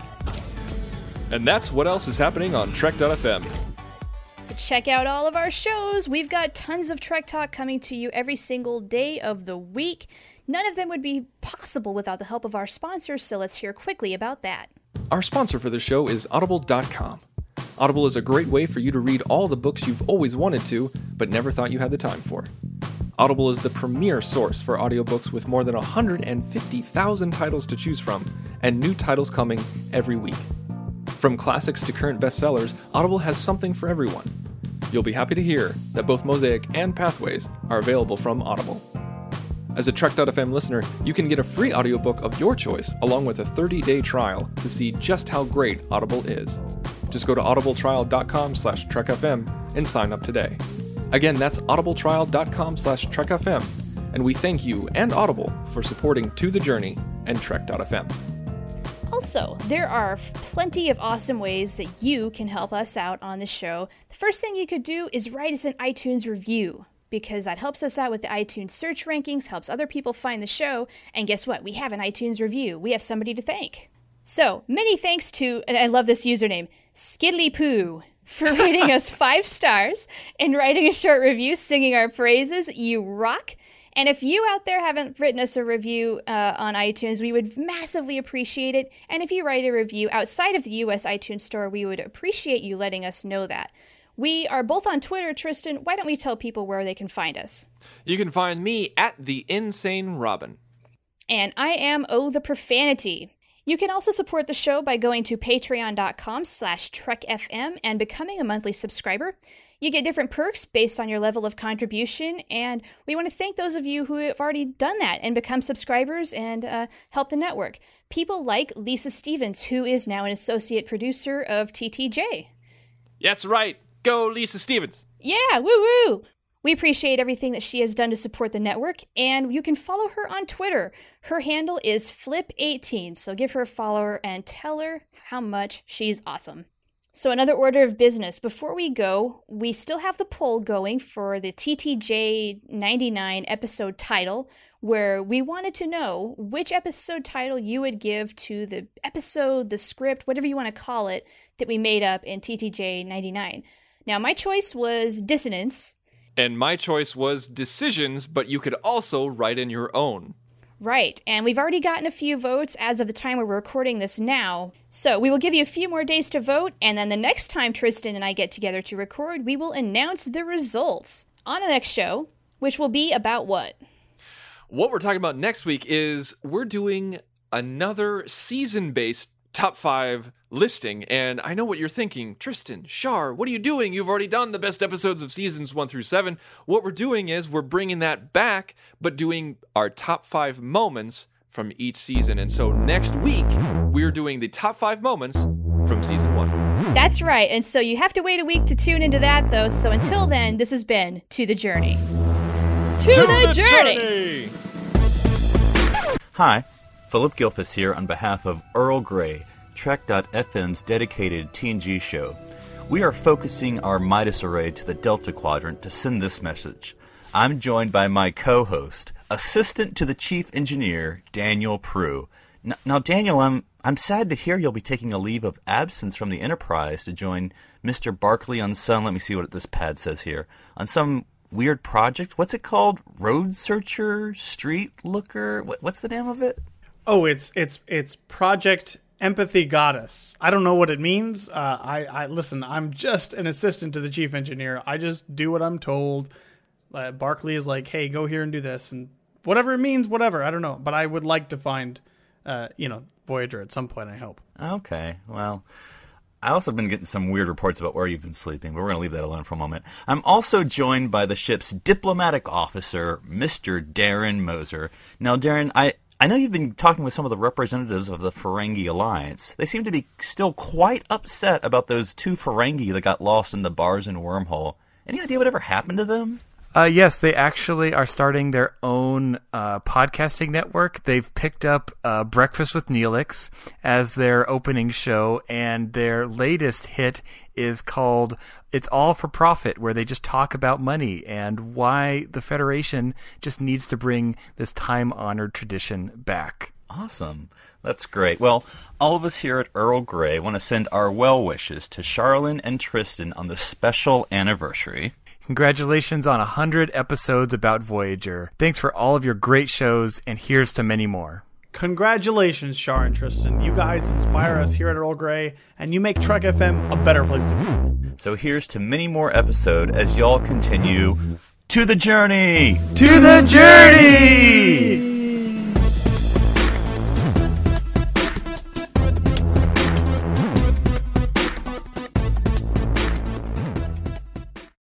And that's what else is happening on Trek dot F M. So check out all of our shows. We've got tons of Trek Talk coming to you every single day of the week. None of them would be possible without the help of our sponsors, so let's hear quickly about that. Our sponsor for the show is Audible dot com. Audible is a great way for you to read all the books you've always wanted to, but never thought you had the time for. Audible is the premier source for audiobooks with more than one hundred fifty thousand titles to choose from, and new titles coming every week. From classics to current bestsellers, Audible has something for everyone. You'll be happy to hear that both Mosaic and Pathways are available from Audible. As a Trek dot F M listener, you can get a free audiobook of your choice along with a thirty-day trial to see just how great Audible is. Just go to audibletrial.com slash trekfm and sign up today. Again, that's audibletrial.com slash trekfm, and we thank you and Audible for supporting To The Journey and Trek dot F M. Also, there are plenty of awesome ways that you can help us out on the show. The first thing you could do is write us an iTunes review, because that helps us out with the iTunes search rankings, helps other people find the show, and guess what? We have an iTunes review. We have somebody to thank. So, many thanks to, and I love this username, Skiddly Poo, for rating us five stars and writing a short review singing our praises. You rock. And if you out there haven't written us a review uh, on iTunes, we would massively appreciate it. And if you write a review outside of the U S iTunes store, we would appreciate you letting us know that. We are both on Twitter. Tristan, why don't we tell people where they can find us? You can find me at The Insane Robin. And I am Oh the Profanity. You can also support the show by going to patreon.com slash trekfm and becoming a monthly subscriber. You get different perks based on your level of contribution, and we want to thank those of you who have already done that and become subscribers and uh, help the network. People like Lisa Stevens, who is now an associate producer of T T J. That's right. Go, Lisa Stevens. Yeah, woo-woo. We appreciate everything that she has done to support the network, and you can follow her on Twitter. Her handle is flip eighteen, so give her a follow and tell her how much she's awesome. So another order of business. Before we go, we still have the poll going for the T T J ninety-nine episode title, where we wanted to know which episode title you would give to the episode, the script, whatever you want to call it, that we made up in T T J ninety-nine. Now, my choice was Dissonance. And my choice was Decisions, but you could also write in your own. Right, and we've already gotten a few votes as of the time where we're recording this now. So we will give you a few more days to vote, and then the next time Tristan and I get together to record, we will announce the results on the next show, which will be about what? What we're talking about next week is we're doing another season-based top five listing, and I know what you're thinking. Tristan, Shar, what are you doing? You've already done the best episodes of seasons one through seven. What we're doing is we're bringing that back, but doing our top five moments from each season. And so next week, we're doing the top five moments from season one. That's right, and so you have to wait a week to tune into that, though. So until then, this has been To the Journey. To, to the, the journey. journey! Hi, Philip Gilfus here on behalf of Earl Grey, Trek dot F M's dedicated T N G show. We are focusing our Midas array to the Delta Quadrant to send this message. I'm joined by my co-host, assistant to the chief engineer, Daniel Prue. N- now, Daniel, I'm I'm sad to hear you'll be taking a leave of absence from the Enterprise to join Mister Barclay on some, let me see what this pad says here, on some weird project. What's it called? Road Searcher? Street Looker? What, what's the name of it? Oh, it's it's it's Project Empathy Goddess. I don't know what it means. Uh, I, I listen. I'm just an assistant to the chief engineer. I just do what I'm told. Uh, Barclay is like, "Hey, go here and do this," and whatever it means, whatever. I don't know, but I would like to find, uh, you know, Voyager at some point. I hope. Okay. Well, I also been getting some weird reports about where you've been sleeping, but we're going to leave that alone for a moment. I'm also joined by the ship's diplomatic officer, Mister Darren Moser. Now, Darren, I. I know you've been talking with some of the representatives of the Ferengi Alliance. They seem to be still quite upset about those two Ferengi that got lost in the Barzan wormhole. Any idea whatever happened to them? Uh, yes, they actually are starting their own uh, podcasting network. They've picked up uh, Breakfast with Neelix as their opening show, and their latest hit is called It's All for Profit, where they just talk about money and why the Federation just needs to bring this time-honored tradition back. Awesome. That's great. Well, all of us here at Earl Grey want to send our well wishes to Charlene and Tristan on the special anniversary. Congratulations on one hundred episodes about Voyager. Thanks for all of your great shows, and here's to many more. Congratulations, Shar and Tristan. You guys inspire us here at Earl Grey, and you make Trek F M a better place to be. So here's to many more episodes as y'all continue to the journey! To the journey!